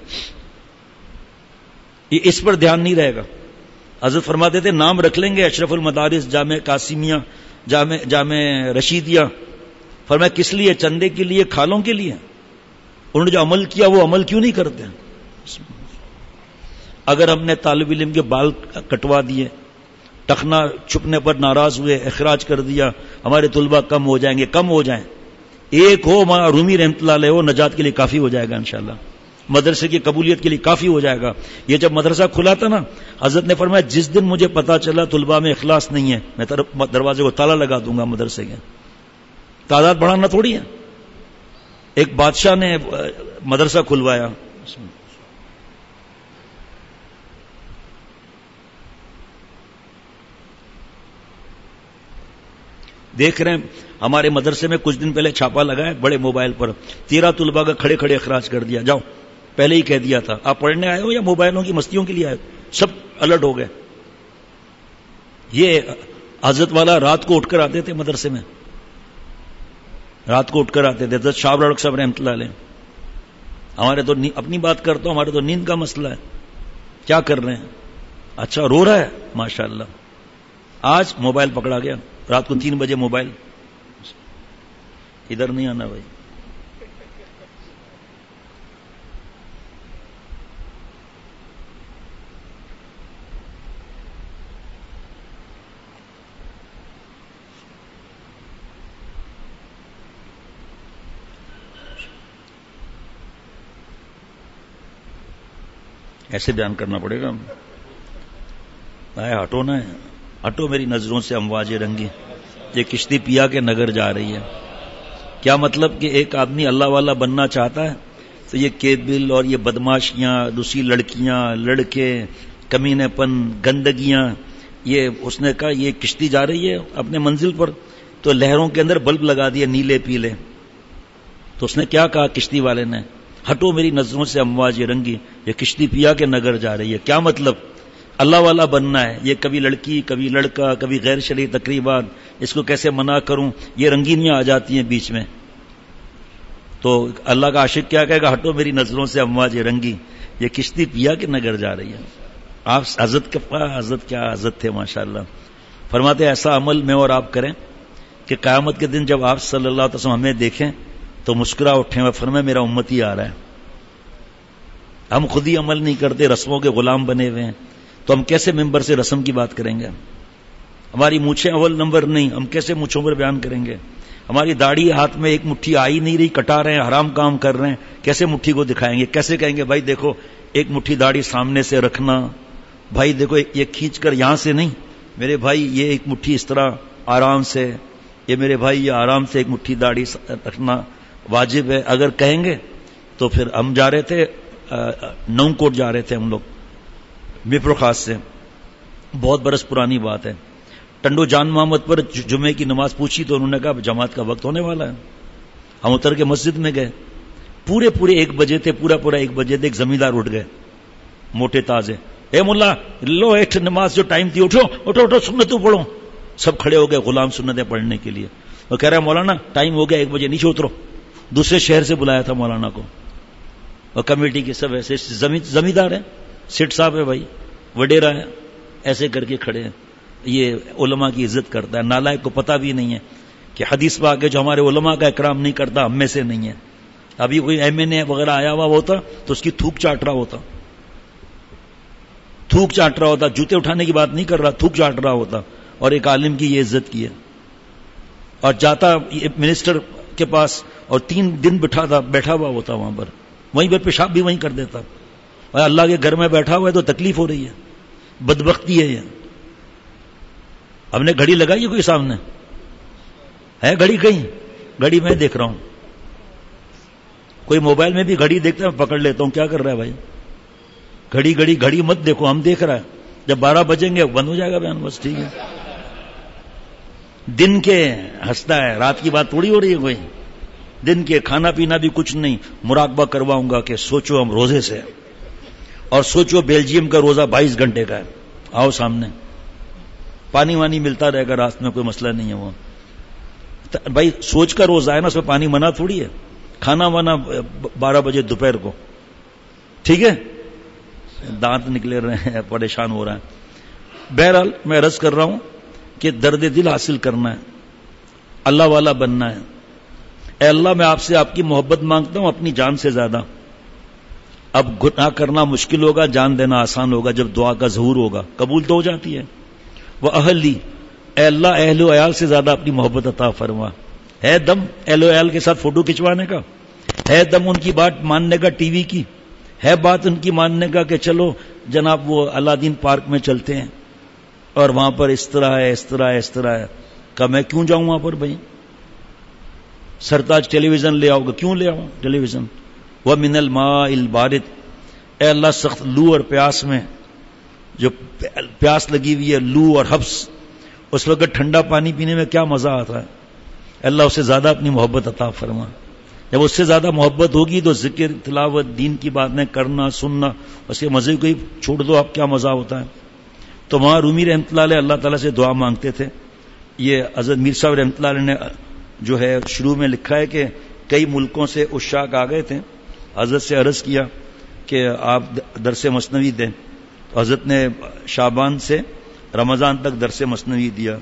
یہ اس پر دھیان نہیں رہے گا. حضرت فرماتے تھے نام رکھ لیں گے اشرف المدارس، جامع قاسمیہ، جامع جامع رشیدیہ. فرمایا کس لیے؟ چندے کے لیے، کھالوں کے لیے. انہوں نے جو عمل کیا وہ عمل کیوں نہیں کرتے؟ اگر ہم نے طالب علم کے بال کٹوا دیے، ٹخنا چھپنے پر ناراض ہوئے، اخراج کر دیا، ہمارے طلبہ کم ہو جائیں گے. کم ہو جائیں، ایک ہو رومی رحمۃ اللہ علیہ ہو، نجات کے لیے کافی ہو جائے گا انشاءاللہ. مدرسے کی قبولیت کے لیے کافی ہو جائے گا. یہ جب مدرسہ کھلا تھا نا، حضرت نے فرمایا جس دن مجھے پتا چلا طلبہ میں اخلاص نہیں ہے میں دروازے کو تالا لگا دوں گا. مدرسے کے تعداد بڑھانا تھوڑی ہے. ایک بادشاہ نے مدرسہ کھلوایا، دیکھ رہے ہیں ہمارے مدرسے میں کچھ دن پہلے چھاپا لگا ہے بڑے موبائل پر، تیرہ طلباء کا کھڑے کھڑے اخراج کر دیا. جاؤ، پہلے ہی کہہ دیا تھا. آپ پڑھنے آئے ہو یا موبائلوں کی مستیوں کے لیے آئے ہو؟ سب الرٹ ہو گئے. یہ حضرت والا رات کو اٹھ کر آتے تھے مدرسے میں، رات کو اٹھ کر آتے تھے. حضرت شاہ لڑک صاحب رحمۃ اللہ علیہ. ہمارے تو اپنی بات کرتا ہوں، ہمارے تو نیند کا مسئلہ ہے. کیا کر رہے ہیں؟ اچھا رو رہا ہے، ماشاء اللہ. آج موبائل پکڑا گیا، رات کو تین بجے موبائل. ادھر نہیں آنا بھائی. ایسے بیان کرنا پڑے گا. آئے ہٹو نہ ہٹو میری نظروں سے امواج رنگی. یہ کشتی پیا کے نگر جا رہی ہے. کیا مطلب کہ ایک آدمی اللہ والا بننا چاہتا ہے تو یہ کیبل اور یہ بدماشیاں، دوسری لڑکیاں، لڑکے، کمینے پن، گندگیاں، یہ اس نے کہا یہ کشتی جا رہی ہے اپنے منزل پر تو لہروں کے اندر بلب لگا دیے نیلے پیلے. تو اس نے کیا کہا کشتی والے نے؟ ہٹو میری نظروں سے امواج رنگی، یہ کشتی پیا کے نگر جا رہی ہے. کیا مطلب؟ اللہ والا بننا ہے. یہ کبھی لڑکی، کبھی لڑکا، کبھی غیر شرعی تقریبات، اس کو کیسے منع کروں، یہ رنگینیاں آ جاتی ہیں بیچ میں. تو اللہ کا عاشق کیا کہے گا؟ ہٹو میری نظروں سے امواج رنگی، یہ کشتی پیا کے نگر جا رہی ہے. آپ حضرت کے پاس، حضرت کیا حضرت تھے ماشاءاللہ. فرماتے ایسا عمل میں اور آپ کریں کہ قیامت کے دن جب آپ صلی اللہ علیہ وسلم ہمیں دیکھیں تو مسکرا اٹھیں اور فرمائیں میرا امتی آ رہا ہے. ہم خود ہی عمل نہیں کرتے، رسموں کے غلام بنے ہوئے ہیں، تو ہم کیسے ممبر سے رسم کی بات کریں گے؟ ہماری مونچھیں اول نمبر نہیں، ہم کیسے مونچھوں پر بیان کریں گے؟ ہماری داڑھی ہاتھ میں ایک مٹھی آئی نہیں رہی، کٹا رہے ہیں، حرام کام کر رہے ہیں، کیسے مٹھی کو دکھائیں گے؟ کیسے کہیں گے بھائی دیکھو ایک مٹھی داڑھی سامنے سے رکھنا، بھائی دیکھو یہ کھینچ کر یہاں سے نہیں، میرے بھائی یہ ایک مٹھی اس طرح آرام سے، یہ میرے بھائی یہ آرام سے ایک مٹھی داڑھی رکھنا. واجب ہے. اگر کہیں گے تو پھر ہم جا رہے تھے نو کوٹ جا رہے تھے ہم لوگ میپرو خاص سے, بہت برس پرانی بات ہے. ٹنڈو جان محمد پر جمعے کی نماز پوچھی تو انہوں نے کہا جماعت کا وقت ہونے والا ہے. ہم اتر کے مسجد میں گئے, پورے پورے ایک بجے تھے, پورا پورا ایک بجے تھے. ایک زمیندار اٹھ گئے موٹے تازے, اے ملا لو ایٹھ نماز جو ٹائم تھی, اٹھو اٹھو اٹھو سنتوں پڑھو. سب کھڑے ہو گئے غلام سنتیں پڑھنے کے لیے. وہ کہہ رہا ہے مولانا ٹائم ہو گیا ایک بجے, نیچے اترو. دوسرے شہر سے بلایا تھا مولانا کو, اور کمیٹی کے سب ایسے زمیندار ہیں, سیٹ صاحب ہے بھائی, وڈیرا ہے, ایسے کر کے کھڑے ہیں. یہ علماء کی عزت کرتا ہے. نالائق کو پتہ بھی نہیں ہے کہ حدیث پاک ہے جو ہمارے علماء کا اکرام نہیں کرتا ہم میں سے نہیں ہے. ابھی کوئی ایم این اے وغیرہ آیا ہوا ہوتا تو اس کی تھوک چاٹ رہا ہوتا, تھوک چاٹ رہا ہوتا, جوتے اٹھانے کی بات نہیں کر رہا, تھوک چاٹ رہا ہوتا. اور ایک عالم کی یہ عزت کی ہے. اور جاتا منسٹر کے پاس اور تین دن بٹھا تھا بیٹھا ہوا ہوتا وہاں پر, وہیں پر پیشاب بھی وہیں کر دیتا. اور اللہ کے گھر میں بیٹھا ہوا ہے تو تکلیف ہو رہی ہے, بدبختی ہے یہ. ہم نے گھڑی لگائی ہے کوئی سامنے ہے گھڑی کہیں؟ گھڑی میں دیکھ رہا ہوں. کوئی موبائل میں بھی گھڑی دیکھتا ہے, پکڑ لیتا ہوں کیا کر رہا ہے بھائی. گھڑی گھڑی گھڑی مت دیکھو, ہم دیکھ رہا ہے. جب بارہ بجیں گے بند ہو جائے گا بیان, بس ٹھیک ہے. دن کے ہنستا ہے, رات کی بات تھوڑی ہو رہی ہے کوئی. دن کے کھانا پینا بھی کچھ نہیں, مراقبہ کرواؤں گا کہ سوچو ہم روزے سے, اور سوچو بیلجیم کا روزہ بائیس گھنٹے کا ہے. آؤ سامنے, پانی وانی ملتا رہے گا رات میں, کوئی مسئلہ نہیں ہے. وہ بھائی سوچ کا روزہ ہے نا, اس میں پانی منع تھوڑی ہے. کھانا وانا بارہ بجے دوپہر کو, ٹھیک ہے. دانت نکلے رہے ہیں, پریشان ہو رہا ہے. بہرحال میں عرض کر رہا ہوں کہ درد دل حاصل کرنا ہے, اللہ والا بننا ہے. اے اللہ میں آپ سے آپ کی محبت مانگتا ہوں اپنی جان سے زیادہ. اب گناہ کرنا مشکل ہوگا, جان دینا آسان ہوگا جب دعا کا ظہور ہوگا, قبول تو ہو جاتی ہے. وہ اہلی, اے اللہ اہل و عیال سے زیادہ اپنی محبت عطا فرما. ہے دم اہل و عیال کے ساتھ فوٹو کھنچوانے کا, ہے دم ان کی بات ماننے کا ٹی وی کی, ہے بات ان کی ماننے کا کہ چلو جناب وہ الادین پارک میں چلتے ہیں اور وہاں پر اس طرح ہے اس طرح ہے اس طرح ہے. کہ میں کیوں جاؤں وہاں پر بھائی؟ سرتاج ٹیلی ویژن لے آؤ گا, کیوں لے آؤں ٹیلی ویژن؟ وہ من الماء البارد, اے اللہ سخت لو اور پیاس میں, جو پیاس لگی ہوئی ہے, لو اور حبس, اس وقت ٹھنڈا پانی پینے میں کیا مزہ آتا ہے. اللہ اس سے زیادہ اپنی محبت عطا فرما. جب اس سے زیادہ محبت ہوگی تو ذکر تلاوت دین کی باتیں کرنا سننا, اس کے مزے کو ہی چھوڑ دو, آپ کیا مزہ ہوتا ہے. تو وہاں رومی رحمۃ اللہ علیہ اللہ تعالیٰ سے دعا مانگتے تھے. یہ حضرت میر صاحب رحمۃ اللہ علیہ نے جو ہے شروع میں لکھا ہے کہ کئی ملکوں سے عشاق آ گئے تھے, حضرت سے عرض کیا کہ آپ درس مثنوی دیں. تو حضرت نے شعبان سے رمضان تک درس مثنوی دیا.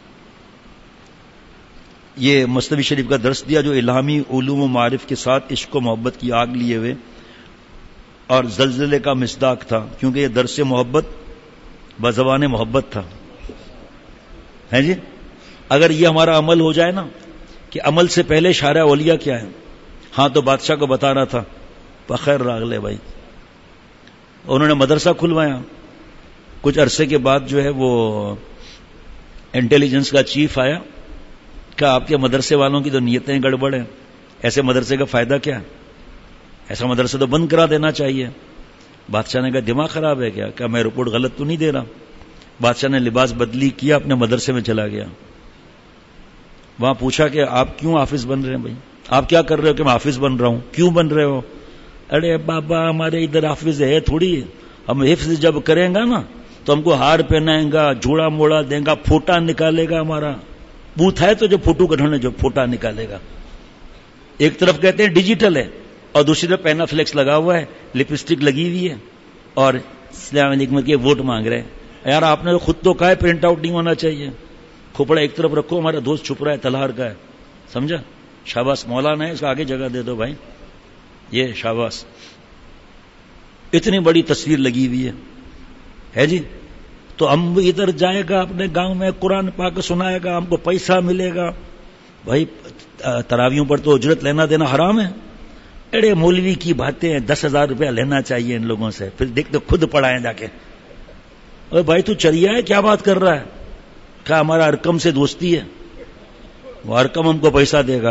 یہ مثنوی شریف کا درس دیا جو الہامی علوم و معارف کے ساتھ عشق و محبت کی آگ لیے ہوئے اور زلزلے کا مصداق تھا, کیونکہ یہ درس محبت بزبان محبت تھا. ہے جی, اگر یہ ہمارا عمل ہو جائے نا کہ عمل سے پہلے شارع اولیاء کیا ہے. ہاں تو بادشاہ کو بتا رہا تھا, بخیر راغلے بھائی, انہوں نے مدرسہ کھلوایا. کچھ عرصے کے بعد جو ہے وہ انٹیلیجنس کا چیف آیا کہ آپ کے مدرسے والوں کی تو نیتیں گڑبڑ ہیں, ایسے مدرسے کا فائدہ کیا, ایسا مدرسہ تو بند کرا دینا چاہیے. بادشاہ نے کہا دماغ خراب ہے کیا, کہ میں رپورٹ غلط تو نہیں دے رہا. بادشاہ نے لباس بدلی کیا, اپنے مدرسے میں چلا گیا. وہاں پوچھا کہ آپ کیوں حافظ بن رہے ہیں بھائی, آپ کیا کر رہے ہو؟ کہ میں حافظ بن رہا ہوں. کیوں بن رہے ہو؟ ارے بابا ہمارے ادھر حافظ ہے تھوڑی, ہم حفظ جب کریں گا نا تو ہم کو ہار پہنائیں گا, جوڑا موڑا دیں گا, پھوٹا نکالے گا. ہمارا بوتھ ہے تو جو فوٹو کٹانے جو پھوٹا نکالے گا. ایک طرف کہتے ہیں ڈیجیٹل ہے اور دوسری طرف پینا فلیکس لگا ہوا ہے, لپسٹک لگی ہوئی ہے اور السلام علیکم کے ووٹ مانگ رہے ہیں. یار آپ نے خود تو کہا ہے پرنٹ آؤٹ نہیں ہونا چاہیے. کھوپڑا ایک طرف رکھو, ہمارا دوست چھپ رہا ہے تلہار کا ہے, سمجھا؟ شاباش مولانا ہے, اس کو آگے جگہ دے دو بھائی. یہ شاباش, اتنی بڑی تصویر لگی ہوئی ہے ہے جی. تو ہم ادھر جائے گا اپنے گاؤں میں قرآن پاک سنائے گا, ہم کو پیسہ ملے گا. بھائی تراویوں پر تو اجرت لینا دینا حرام ہے. اڑے مولوی کی باتیں, دس ہزار روپیہ لینا چاہیے ان لوگوں سے, پھر دیکھ تو خود پڑھائیں جا کے. اور بھائی تو چریا ہے, کیا بات کر رہا ہے؟ کیا ہمارا ارکم سے دوستی ہے؟ وہ ارکم ہم کو پیسہ دے گا,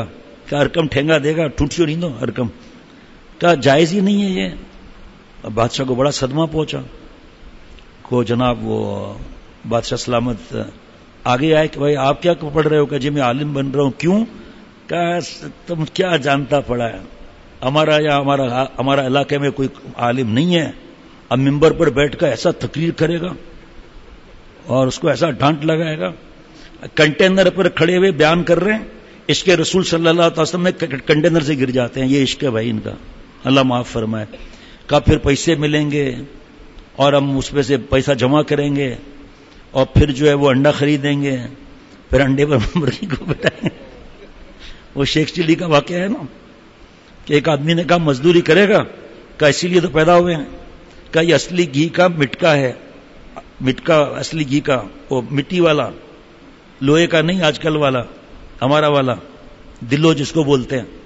کہ ارکم ٹھینگا دے گا ٹوٹیو نہیں دو ارکم کا جائز ہی نہیں ہے یہ. اب بادشاہ کو بڑا صدمہ پہنچا کو جناب وہ بادشاہ سلامت آگے آئے کہ بھائی آپ کیا پڑھ رہے ہو کہ جی میں عالم بن رہا ہوں. کیوں؟ کہ تم کیا جانتا پڑا ہے ہمارا یا ہمارا ہمارا علاقے میں کوئی عالم نہیں ہے. اب ممبر پر بیٹھ کر ایسا تقریر کرے گا اور اس کو ایسا ڈانٹ لگائے گا. کنٹینر پر کھڑے ہوئے بیان کر رہے ہیں عشق رسول صلی اللہ علیہ وسلم میں کنٹینر سے گر جاتے ہیں. یہ عشق ہے بھائی ان کا, اللہ معاف فرمائے. کا پھر پیسے ملیں گے اور ہم اس پہ سے پیسہ جمع کریں گے اور پھر جو ہے وہ انڈا خریدیں گے, پھر انڈے پر مرغی کو بٹائیں گے. وہ شیخ چلی کا واقعہ ہے نا کہ ایک آدمی نے کہا مزدوری کرے گا, کہ اسی لیے تو پیدا ہوئے ہیں. کہ یہ اصلی گھی کا مٹکا ہے, مٹکا اصلی گھی کا, وہ مٹی والا, لوہے کا نہیں آج کل والا, ہمارا والا دلو جس کو بولتے ہیں.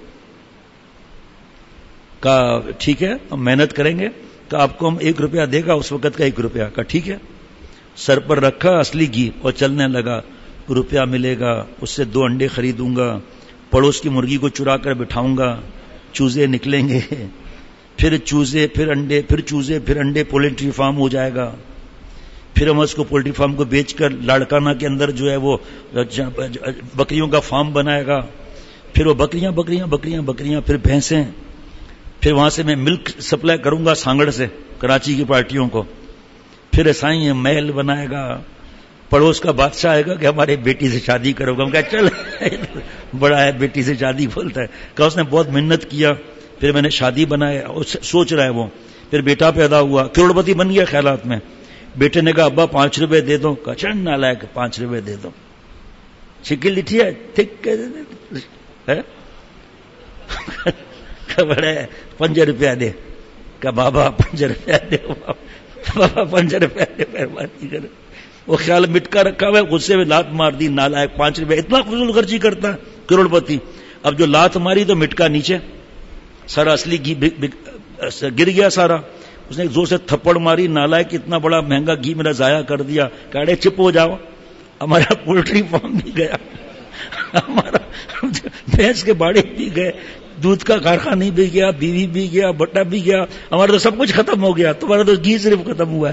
کہا ٹھیک ہے ہم محنت کریں گے, کہ آپ کو ہم ایک روپیہ دے گا اس وقت کا ایک روپیہ. کہا ٹھیک ہے. سر پر رکھا اصلی گھی اور چلنے لگا. روپیہ ملے گا, اس سے دو انڈے خریدوں گا, پڑوس کی مرغی کو چرا کر بٹھاؤں گا, چوزے نکلیں گے, پھر چوزے پھر انڈے پھر چوزے پھر انڈے, پولٹری فارم ہو جائے گا. پھر ہم اس کو پولٹری فارم کو بیچ کر لاڑکانہ کے اندر جو ہے وہ بکریوں کا فارم بنائے گا. پھر وہ بکریاں بکریاں بکریاں بکریاں پھر بھینسیں, پھر وہاں سے میں ملک سپلائی کروں گا سانگڑ سے کراچی کی پارٹیوں کو. پھر ایسا ہی محل بنائے گا. پڑوس کا بادشاہ آئے گا کہ ہمارے بیٹی سے شادی کرو گا. ہم کہا چل بڑا ہے بیٹی سے شادی بولتا ہے. کہ اس نے بہت محنت کیا, پھر میں نے شادی بنایا, سوچ رہا ہے وہ. پھر بیٹا پیدا ہوا, کروڑ پتی بن گیا خیالات میں. بیٹے نے کہا ابا پانچ روپے دے دو. کہا چل نالائق پانچ روپے دے دو. شکل لٹھی ہے ٹھیک بڑے پانچ روپیہ دے. کہ بابا پانچ روپیہ دے, بابا پانچ روپیہ دے, مہربانی کرے. وہ خیال مٹکا رکھا ہوا ہے, غصے میں لات مار دی. نالائق پانچ روپے اتنا فضول خرچی کرتا ہے کروڑ پتی. اب جو لات ماری تو مٹکا نیچے, سارا اصلی گھی گر گیا سارا. اس نے زور سے تھپڑ ماری, نالائق اتنا بڑا مہنگا گھی میرا ضائع کر دیا. کہڑے چپ ہو جاؤ, ہمارا پولٹری فارم بھی گیا, ہمارا بھینس کے باڑے بھی گئے, دودھ کا کارخانہ بھی گیا, بیوی بھی گیا, بٹا بھی گیا, ہمارا تو سب کچھ ختم ہو گیا, تمہارا تو گھی صرف ختم ہوا ہے.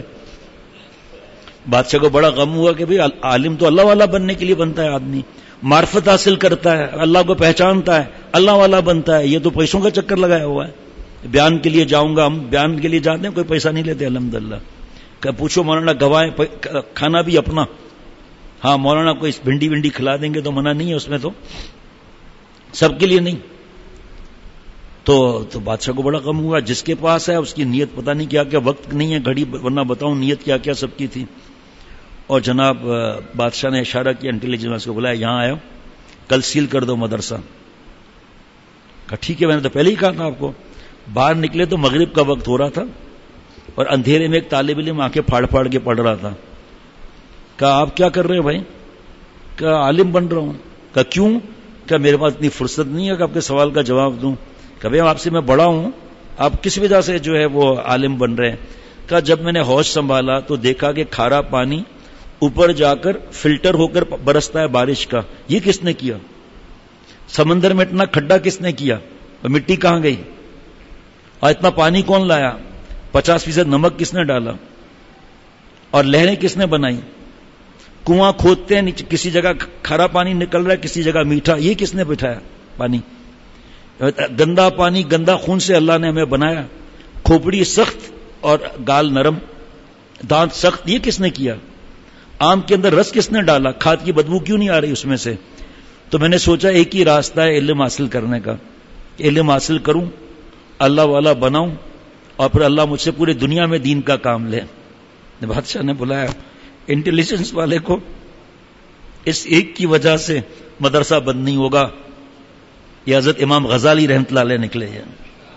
بادشاہ کو بڑا غم ہوا کہ بھئی عالم تو اللہ والا بننے کے لیے بنتا ہے آدمی, معرفت حاصل کرتا ہے, اللہ کو پہچانتا ہے, اللہ والا بنتا ہے. یہ تو پیسوں کا چکر لگایا ہوا ہے. بیان کے لیے جاؤں گا, ہم بیان کے لیے جاتے ہیں, کوئی پیسہ نہیں لیتے الحمدللہ. کہ پوچھو مولانا گواہیں, کھانا بھی اپنا. ہاں مولانا کوئی بھنڈی ونڈی کھلا دیں گے تو منع نہیں ہے اس میں, تو سب کے لیے نہیں. تو تو بادشاہ کو بڑا غم ہوا. جس کے پاس ہے اس کی نیت پتہ نہیں کیا کیا, وقت نہیں ہے گھڑی ورنہ بتاؤں نیت کیا کیا سب کی تھی. اور جناب بادشاہ نے اشارہ کیا, انٹیلیجنس کو بلایا, یہاں آئے, کل سیل کر دو مدرسہ. کہا ٹھیک ہے, میں نے تو پہلے ہی کہا تھا آپ کو. باہر نکلے تو مغرب کا وقت ہو رہا تھا اور اندھیرے میں ایک طالب علم آنکھیں پھاڑ پھاڑ کے پڑھ رہا تھا. کہا آپ کیا کر رہے ہیں بھائی؟ کہا عالم بن رہا ہوں. کہا کیوں؟ کہا میرے پاس اتنی فرصت نہیں ہے کہ آپ کے سوال کا جواب دوں. کہ بھائی آپ سے میں بڑا ہوں, آپ کس وجہ سے جو ہے وہ عالم بن رہے ہیں؟ کہا جب میں نے ہوش سنبھالا تو دیکھا کہ کھارا پانی اوپر جا کر فلٹر ہو کر برستا ہے بارش کا. یہ کس نے کیا؟ سمندر میں اتنا کھڈا کس نے کیا؟ مٹی کہاں گئی؟ اور اتنا پانی کون لایا؟ پچاس فیصد نمک کس نے ڈالا؟ اور لہریں کس نے بنائی؟ کنواں کھودتے ہیں, کسی جگہ کھارا پانی نکل رہا ہے, کسی جگہ میٹھا. یہ کس نے بٹھایا پانی؟ گندا پانی, گندا خون سے اللہ نے ہمیں بنایا. کھوپڑی سخت اور گال نرم, دانت سخت. یہ کس نے کیا؟ آم کے اندر رس کس نے ڈالا؟ کھاد کی بدبو کیوں نہیں آ رہی اس میں سے؟ تو میں نے سوچا ایک ہی راستہ ہے علم حاصل کرنے کا. علم حاصل کروں, اللہ والا بناؤں, اور پھر اللہ مجھ سے پورے دنیا میں دین کا کام لے. بادشاہ نے بلایا انٹیلیجنس والے کو, اس ایک کی وجہ سے مدرسہ بند نہیں ہوگا. یہ حضرت امام غزالی رحمۃ اللہ علیہ نکلے ہیں.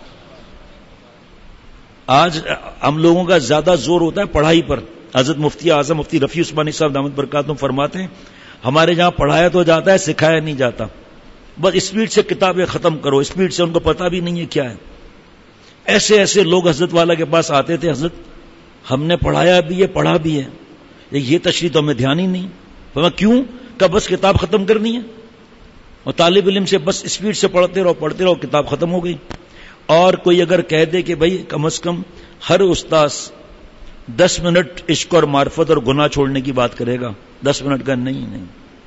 آج ہم لوگوں کا زیادہ زور ہوتا ہے پڑھائی پر. حضرت مفتی اعظم مفتی رفیع عثمانی صاحب دامت برکاتہم فرماتے ہیں ہمارے جہاں پڑھایا تو جاتا ہے, سکھایا نہیں جاتا. بس اسپیڈ سے کتابیں ختم کرو, اسپیڈ سے, ان کو پتہ بھی نہیں ہے کیا ہے. ایسے ایسے لوگ حضرت والا کے پاس آتے تھے, حضرت ہم نے پڑھایا بھی ہے, پڑھا بھی ہے, یہ تشریح تو ہمیں دھیان ہی نہیں. فرمایا کیوں؟ کہ بس کتاب ختم کرنی ہے. اور طالب علم سے بس اسپیڈ سے پڑھتے رہو پڑھتے رہو کتاب ختم ہو گئی. اور کوئی اگر کہہ دے کہ بھائی کم از کم ہر استاذ دس منٹ عشق اور معرفت اور گناہ چھوڑنے کی بات کرے گا، دس منٹ کا نہیں نہیں.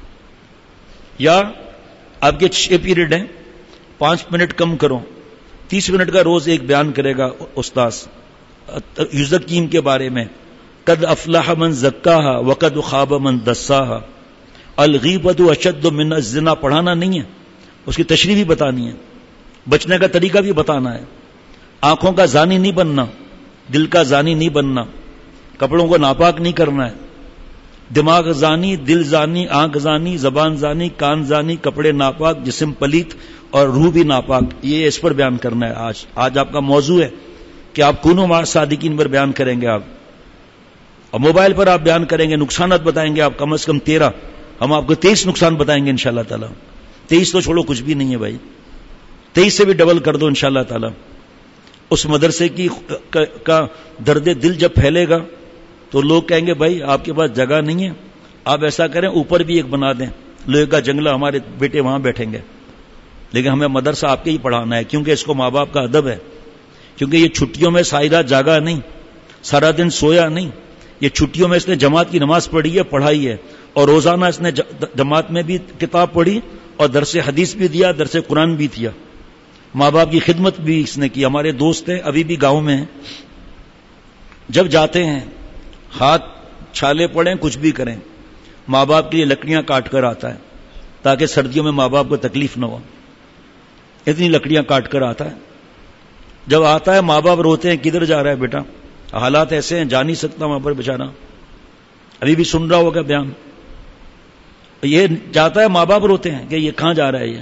یا آپ کے چھ پیریڈ ہیں، پانچ منٹ کم کرو، تیس منٹ کا روز ایک بیان کرے گا استاذ یزکیم کے بارے میں. قد افلح من زکاہا وقد خاب من دساہا. الغیبۃ اشد من الزنا پڑھانا نہیں ہے، اس کی تشریح بھی بتانی ہے، بچنے کا طریقہ بھی بتانا ہے. آنکھوں کا زانی نہیں بننا، دل کا زانی نہیں بننا، کپڑوں کو ناپاک نہیں کرنا ہے. دماغ زانی، دل زانی، آنکھ زانی، زبان زانی، کان زانی، کپڑے ناپاک، جسم پلیت اور روح بھی ناپاک. یہ اس پر بیان کرنا ہے. آج آج آپ کا موضوع ہے کہ آپ کونوا مع صادقین پر بیان کریں گے آپ، اور موبائل پر آپ بیان کریں گے، نقصانات بتائیں گے آپ کم از کم تیرہ، ہم آپ کو تیئیس نقصان بتائیں گے انشاءاللہ تعالی. تیئیس تو چھوڑو کچھ بھی نہیں ہے بھائی، تیئیس سے بھی ڈبل کر دو انشاءاللہ تعالی. اس مدرسے کی کا درد دل جب پھیلے گا تو لوگ کہیں گے بھائی آپ کے پاس جگہ نہیں ہے، آپ ایسا کریں اوپر بھی ایک بنا دیں، لوہے کا جنگلہ، ہمارے بیٹے وہاں بیٹھیں گے. لیکن ہمیں مدرسہ آپ کے ہی پڑھانا ہے، کیونکہ اس کو ماں باپ کا ادب ہے. کیونکہ یہ چھٹیوں میں ساری رات جاگا نہیں، سارا دن سویا نہیں. یہ چھٹیوں میں اس نے جماعت کی نماز پڑھی ہے، پڑھائی ہے، اور روزانہ اس نے جماعت میں بھی کتاب پڑھی اور درس حدیث بھی دیا، درس قرآن بھی دیا. ماں باپ کی خدمت بھی اس نے کی. ہمارے دوست ہیں ابھی بھی گاؤں میں ہیں، جب جاتے ہیں ہاتھ چھالے پڑیں کچھ بھی کریں، ماں باپ کے لیے لکڑیاں کاٹ کر آتا ہے تاکہ سردیوں میں ماں باپ کو تکلیف نہ ہو. اتنی لکڑیاں کاٹ کر آتا ہے. جب آتا ہے ماں باپ روتے ہیں کدھر جا رہا ہے بیٹا، حالات ایسے ہیں جا نہیں سکتا وہاں پر بیچارہ. ابھی بھی سن رہا ہوگا بیان. یہ جاتا ہے ماں باپ روتے ہیں کہ یہ کہاں جا رہا ہے یہ.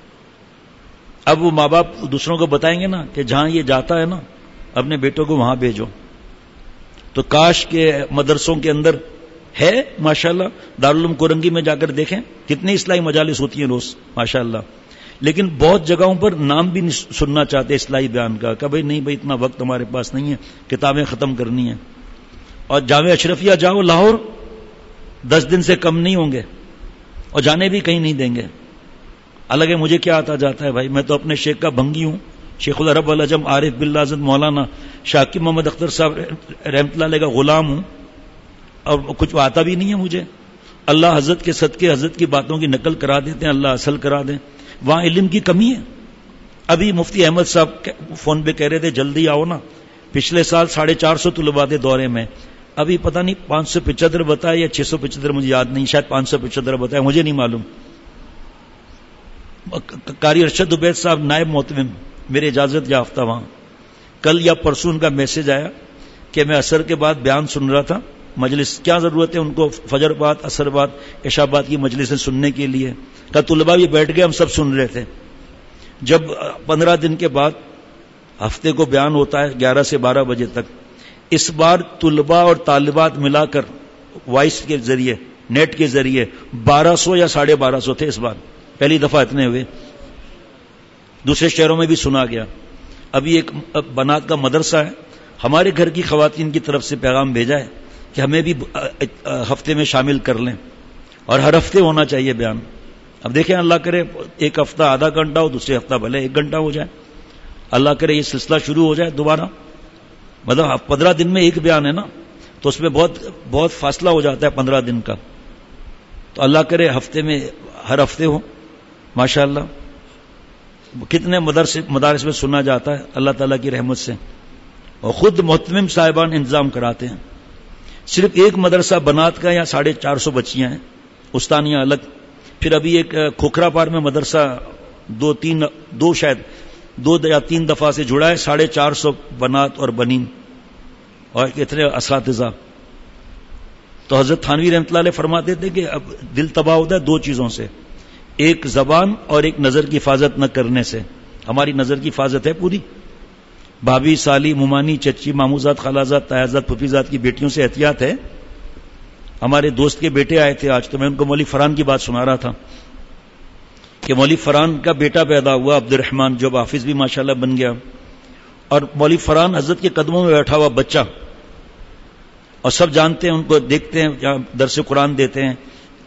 اب وہ ماں باپ دوسروں کو بتائیں گے نا کہ جہاں یہ جاتا ہے نا اپنے بیٹوں کو وہاں بھیجو. تو کاش کے مدرسوں کے اندر ہے ماشاءاللہ. دارالعلوم کورنگی میں جا کر دیکھیں کتنی اصلاحی مجالس ہوتی ہیں روز ماشاءاللہ. لیکن بہت جگہوں پر نام بھی نہیں سننا چاہتے اصلاحی بیان کا کہ بھائی نہیں بھائی اتنا وقت ہمارے پاس نہیں ہے، کتابیں ختم کرنی ہیں. اور جامعہ اشرفیہ جاؤ لاہور، دس دن سے کم نہیں ہوں گے اور جانے بھی کہیں نہیں دیں گے. الگ ہے مجھے کیا آتا جاتا ہے بھائی، میں تو اپنے شیخ کا بھنگی ہوں. شیخ العرب والعجم عارف باللہ حضرت مولانا شاکر محمد اختر صاحب رحمۃ اللہ علیہ کا غلام ہوں، اور کچھ آتا بھی نہیں ہے مجھے. اللہ حضرت کے صدقے حضرت کی باتوں کی نقل کرا دیتے ہیں، اللہ اصل کرا دیں. وہاں علم کی کمی ہے. ابھی مفتی احمد صاحب فون پہ کہہ رہے تھے جلدی آؤ نا. پچھلے سال ساڑھے چار سو طلباء تھے دورے میں، ابھی پتہ نہیں پانچ سو پچہتر بتایا یا چھ سو پچہتر، مجھے یاد نہیں، شاید پانچ سو پچہتر بتایا، مجھے نہیں معلوم. قاری ارشد عبید صاحب نائب محتمم میرے اجازت یافتہ وہاں، کل یا پرسوں ان کا میسج آیا کہ میں عصر کے بعد بیان سن رہا تھا. مجلس کیا ضرورت ہے ان کو فجر بعد عصر بعد عشاء بعد کی مجلسیں سننے کے لیے. کہ طلباء بھی بیٹھ گئے، ہم سب سن رہے تھے. جب پندرہ دن کے بعد ہفتے کو بیان ہوتا ہے گیارہ سے بارہ بجے تک، اس بار طلباء اور طالبات ملا کر وائس کے ذریعے نیٹ کے ذریعے بارہ سو یا ساڑھے بارہ سو تھے. اس بار پہلی دفعہ اتنے ہوئے. دوسرے شہروں میں بھی سنا گیا. ابھی ایک بنات کا مدرسہ ہے، ہمارے گھر کی خواتین کی طرف سے پیغام بھیجا ہے کہ ہمیں بھی ہفتے میں شامل کر لیں، اور ہر ہفتے ہونا چاہیے بیان. اب دیکھیں اللہ کرے ایک ہفتہ آدھا گھنٹہ ہو، دوسرے ہفتہ بھلے ایک گھنٹہ ہو جائے. اللہ کرے یہ سلسلہ شروع ہو جائے دوبارہ. مطلب پندرہ دن میں ایک بیان ہے نا، تو اس میں بہت بہت فاصلہ ہو جاتا ہے پندرہ دن کا. تو اللہ کرے ہفتے میں ہر ہفتے ہو ماشاءاللہ. کتنے مدرس مدارس میں سنا جاتا ہے اللہ تعالیٰ کی رحمت سے، اور خود محتمم صاحبان انتظام کراتے ہیں. صرف ایک مدرسہ بنات کا یا ساڑھے چار سو بچیاں ہیں، استانیہ الگ. پھر ابھی ایک کھوکھرا پار میں مدرسہ دو تین دو شاید دو یا تین دفعہ سے جڑا ہے، ساڑھے چار سو بنات اور بنین اور کتنے اساتذہ. تو حضرت تھانوی رحمۃ اللہ علیہ فرماتے تھے کہ اب دل تباہ ہوتا ہے دو چیزوں سے، ایک زبان اور ایک نظر کی حفاظت نہ کرنے سے. ہماری نظر کی حفاظت ہے پوری. بھابھی، سالی، ممانی، چچی، ماموزاد، خالازاد، تایازاد، پھپھیزاد کی بیٹیوں سے احتیاط ہے. ہمارے دوست کے بیٹے آئے تھے آج، تو میں ان کو مولوی فرحان کی بات سنا رہا تھا کہ مولوی فرحان کا بیٹا پیدا ہوا عبد الرحمان، جو حافظ بھی ماشاءاللہ بن گیا. اور مولوی فرحان حضرت کے قدموں میں بیٹھا ہوا بچہ، اور سب جانتے ہیں ان کو، دیکھتے ہیں، درس قرآن دیتے ہیں.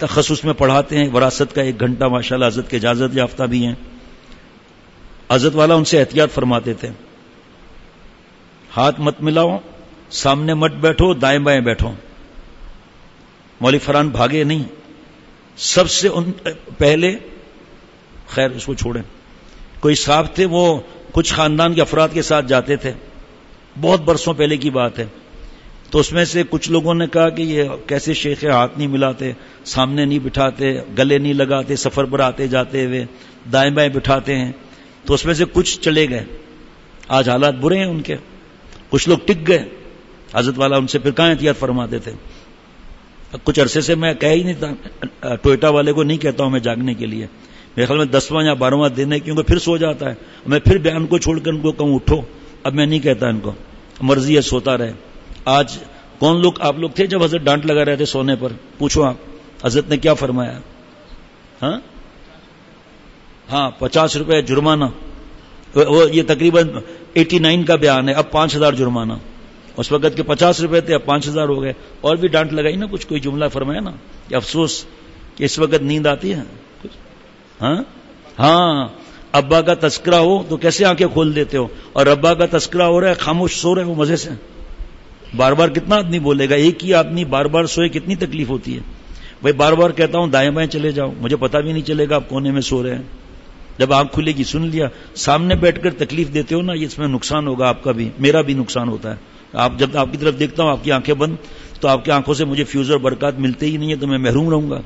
تخصص میں پڑھاتے ہیں، وراثت کا ایک گھنٹہ ماشاءاللہ حضرت کے اجازت یافتہ بھی ہیں. حضرت والا ان سے احتیاط فرماتے تھے، ہاتھ مت ملاؤ، سامنے مت بیٹھو، دائیں بائیں بیٹھو. مولوی فرحان بھاگے نہیں، سب سے ان پہلے، خیر اس کو چھوڑیں، کوئی صاحب تھے وہ کچھ خاندان کے افراد کے ساتھ جاتے تھے، بہت برسوں پہلے کی بات ہے. تو اس میں سے کچھ لوگوں نے کہا کہ یہ کیسے شیخ ہاتھ نہیں ملاتے، سامنے نہیں بٹھاتے، گلے نہیں لگاتے، سفر پر آتے جاتے ہوئے دائیں بائیں بٹھاتے ہیں. تو اس میں سے کچھ چلے گئے. آج حالات برے ہیں ان کے، کچھ لوگ ٹک گئے. حضرت والا ان سے پھر کہاں احتیاط فرماتے تھے. کچھ عرصے سے میں کہہ ہی نہیں تھا، ٹوئٹا والے کو نہیں کہتا ہوں میں جاگنے کے لیے، میرے خیال میں دسواں یا بارہواں دن ہے، کیونکہ پھر سو جاتا ہے. میں پھر بیان کو چھوڑ کر ان کو کہوں اٹھو، اب میں نہیں کہتا ان کو، مرضی ہے سوتا رہے. آج کون لوگ آپ لوگ تھے جب حضرت ڈانٹ لگا رہے تھے سونے پر؟ پوچھو آپ حضرت نے کیا فرمایا؟ ہاں ہاں پچاس روپے جرمانہ. وہ یہ تقریباً ایٹی نائن کا بیان ہے، اب پانچ ہزار جرمانہ. اس وقت کے پچاس روپے تھے، اب پانچ ہزار ہو گئے. اور بھی ڈانٹ لگائی نا، کچھ کوئی جملہ فرمایا نا کہ افسوس کہ اس وقت نیند آتی ہے. ہاں ہاں ابا کا تذکرہ ہو تو کیسے آنکھیں کھول دیتے ہو، اور ابا کا تذکرہ ہو رہا ہے خاموش سو رہے ہو مزے سے. بار بار کتنا آدمی بولے گا، ایک ہی آدمی بار بار سوئے کتنی تکلیف ہوتی ہے. بھائی بار بار کہتا ہوں دائیں بائیں چلے جاؤ، مجھے پتا بھی نہیں چلے گا آپ کونے میں سو رہے ہیں. جب آنکھ کھلے گی سن لیا. سامنے بیٹھ کر تکلیف دیتے ہو نا، اس میں نقصان ہوگا آپ کا بھی، میرا بھی نقصان ہوتا ہے. آپ جب آپ کی طرف دیکھتا ہوں آپ کی آنکھیں بند، تو آپ کی آنکھوں سے مجھے فیوز اور برکات ملتے ہی نہیں ہے، تو میں محروم رہوں گا.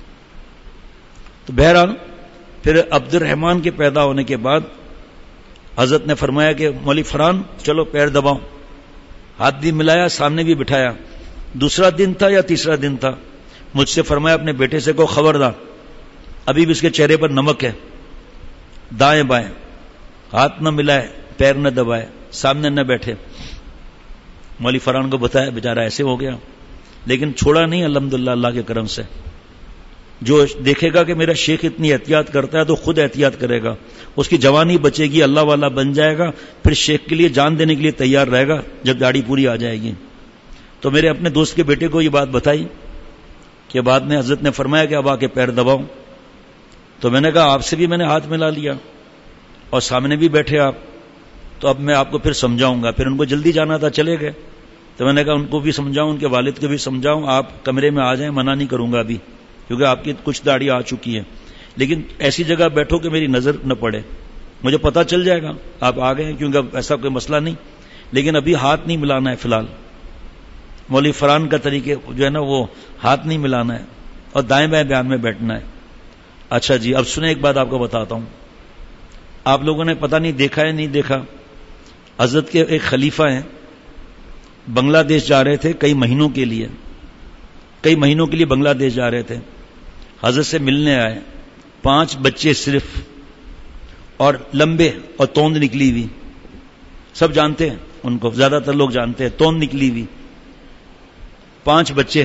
تو بہرحال پھر عبد الرحمان کے پیدا ہونے کے بعد حضرت نے فرمایا کہ مولوی فرحان چلو پیر دباؤ. ہاتھ بھی ملایا، سامنے بھی بٹھایا. دوسرا دن تھا یا تیسرا دن تھا، مجھ سے فرمایا اپنے بیٹے سے کو خبردار، ابھی بھی اس کے چہرے پر نمک ہے. دائیں بائیں ہاتھ نہ ملائے، پیر نہ دبائے، سامنے نہ بیٹھے. مولوی فرحان کو بتایا، بیچارہ ایسے ہو گیا، لیکن چھوڑا نہیں الحمدللہ اللہ کے کرم سے. جو دیکھے گا کہ میرا شیخ اتنی احتیاط کرتا ہے تو خود احتیاط کرے گا، اس کی جوانی بچے گی، اللہ والا بن جائے گا، پھر شیخ کے لیے جان دینے کے لیے تیار رہے گا جب داڑھی پوری آ جائے گی. تو میرے اپنے دوست کے بیٹے کو یہ بات بتائی کہ بعد میں حضرت نے فرمایا کہ اب آ کے پیر دباؤ. تو میں نے کہا آپ سے بھی میں نے ہاتھ ملا لیا اور سامنے بھی بیٹھے آپ، تو اب میں آپ کو پھر سمجھاؤں گا. پھر ان کو جلدی جانا تھا، چلے گئے. تو میں نے کہا ان کو بھی سمجھاؤں، ان کے والد کو بھی سمجھاؤں، آپ کمرے میں آ جائیں، منع نہیں کروں گا ابھی، کیونکہ آپ کی کچھ داڑھی آ چکی ہے، لیکن ایسی جگہ بیٹھو کہ میری نظر نہ پڑے. مجھے پتا چل جائے گا آپ آ گئے ہیں، کیونکہ اب ایسا کوئی مسئلہ نہیں، لیکن ابھی ہاتھ نہیں ملانا ہے فی الحال. مولوی فرحان کا طریقے جو ہے نا وہ ہاتھ نہیں ملانا ہے اور دائیں بائیں بیان میں بیٹھنا ہے. اچھا جی، اب سنیں ایک بات آپ کو بتاتا ہوں. آپ لوگوں نے پتہ نہیں دیکھا ہے نہیں دیکھا، حضرت کے ایک خلیفہ ہیں، بنگلہ دیش جا رہے تھے کئی مہینوں کے لیے کئی مہینوں کے لیے بنگلہ دیش جا رہے تھے. حضرت سے ملنے آئے، پانچ بچے صرف، اور لمبے اور توند نکلی ہوئی. سب جانتے ہیں ان کو، زیادہ تر لوگ جانتے ہیں، توند نکلی ہوئی پانچ بچے.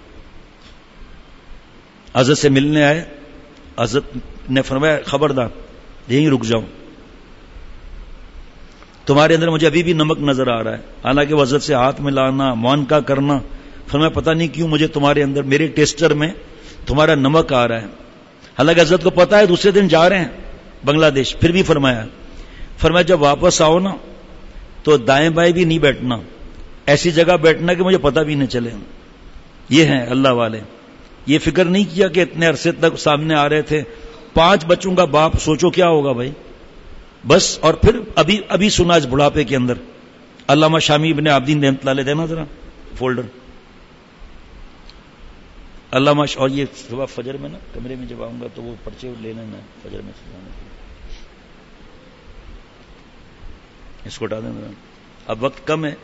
حضرت سے ملنے آئے. حضرت نے فرمایا خبردار یہیں رک جاؤ، تمہارے اندر مجھے ابھی بھی نمک نظر آ رہا ہے. حالانکہ وہ حضرت سے ہاتھ ملانا، معانقہ کرنا، فرمایا پتہ نہیں کیوں مجھے تمہارے اندر، میرے ٹیسٹر میں تمہارا نمک آ رہا ہے. حالانکہ حضرت کو پتا ہے دوسرے دن جا رہے ہیں بنگلہ دیش، پھر بھی فرمایا فرمایا جب واپس آؤ نا تو دائیں بائیں بھی نہیں بیٹھنا، ایسی جگہ بیٹھنا کہ مجھے پتہ بھی نہ چلے. یہ ہیں اللہ والے. یہ فکر نہیں کیا کہ اتنے عرصے تک سامنے آ رہے تھے، پانچ بچوں کا باپ، سوچو کیا ہوگا بھائی. بس. اور پھر ابھی ابھی سنا اس بڑھاپے کے اندر علامہ شامی ابن عابدین رحمۃ اللہ علیہ، دینا ذرا فولڈر علامہ. اور یہ صبح فجر میں نا کمرے میں جب آؤں گا تو وہ پرچے لے لینا فجر میں سنانے کے لیے. اس کو ہٹا دینا، اب وقت کم ہے.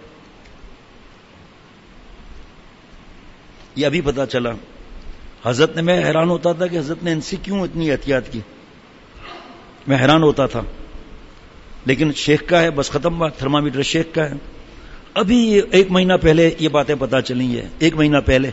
یہ ابھی پتا چلا. حضرت نے، میں حیران ہوتا تھا کہ حضرت نے ان سے کیوں اتنی احتیاط کی، میں حیران ہوتا تھا. لیکن شیخ کا ہے، بس ختم بات، تھرمامیٹر شیخ کا ہے. ابھی ایک مہینہ پہلے یہ باتیں پتا چلی ہیں، ایک مہینہ پہلے.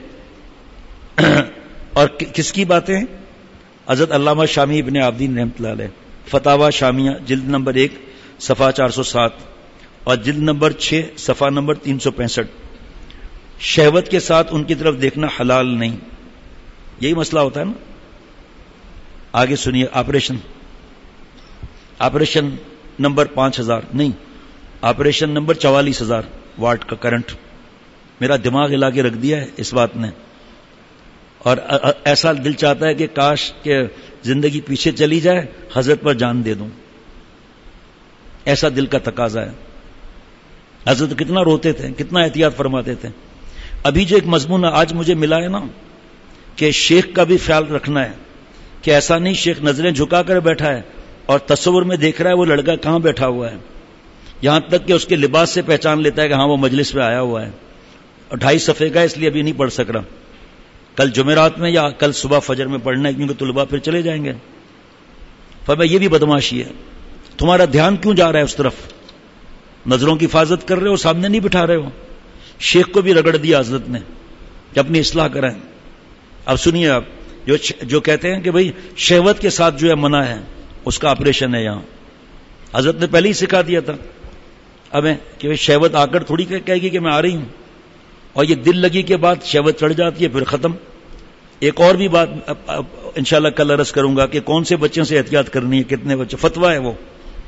اور کس کی باتیں؟ حضرت علامہ شامی ابن عابدین رحمۃ اللہ علیہ، فتاوی شامیہ جلد نمبر ایک صفحہ چار سو سات اور جلد نمبر چھ صفحہ نمبر تین سو پینسٹھ. شہوت کے ساتھ ان کی طرف دیکھنا حلال نہیں، یہی مسئلہ ہوتا ہے نا. آگے سنیے. آپریشن آپریشن نمبر پانچ ہزار نہیں, آپریشن نمبر چوالیس ہزار واٹ کا کرنٹ. میرا دماغ ہلا کے رکھ دیا ہے اس بات نے, اور ایسا دل چاہتا ہے کہ کاش کہ زندگی پیچھے چلی جائے, حضرت پر جان دے دوں. ایسا دل کا تقاضا ہے. حضرت کتنا روتے تھے, کتنا احتیاط فرماتے تھے. ابھی جو ایک مضمون آج مجھے ملا ہے نا کہ شیخ کا بھی خیال رکھنا ہے کہ ایسا نہیں شیخ نظریں جھکا کر بیٹھا ہے اور تصور میں دیکھ رہا ہے وہ لڑکا کہاں بیٹھا ہوا ہے, یہاں تک کہ اس کے لباس سے پہچان لیتا ہے کہ ہاں وہ مجلس میں آیا ہوا ہے. اور ڈھائی صفحے کا اس لیے ابھی نہیں پڑھ سک رہا, کل جمعرات میں یا کل صبح فجر میں پڑھنا ہے کیونکہ طلباء پھر چلے جائیں گے. فرمایا یہ بھی بدماشی ہے, تمہارا دھیان کیوں جا رہا ہے اس طرف؟ نظروں کی حفاظت کر رہے ہو, سامنے نہیں بٹھا رہے ہو. شیخ کو بھی رگڑ دیا حضرت نے کہ اپنی اصلاح کرائیں. اب سنیے آپ, جو جو کہتے ہیں کہ بھئی شہوت کے ساتھ جو ہے منع ہے اس کا آپریشن ہے, یہاں حضرت نے پہلے ہی سکھا دیا تھا ہمیں کہ شہوت آ کر تھوڑی کہے گی کہ میں آ رہی ہوں, اور یہ دل لگی کے بعد شہوت چڑھ جاتی ہے پھر ختم. ایک اور بھی بات انشاءاللہ کل عرض کروں گا کہ کون سے بچوں سے احتیاط کرنی ہے, کتنے بچے, فتویٰ ہے وہ.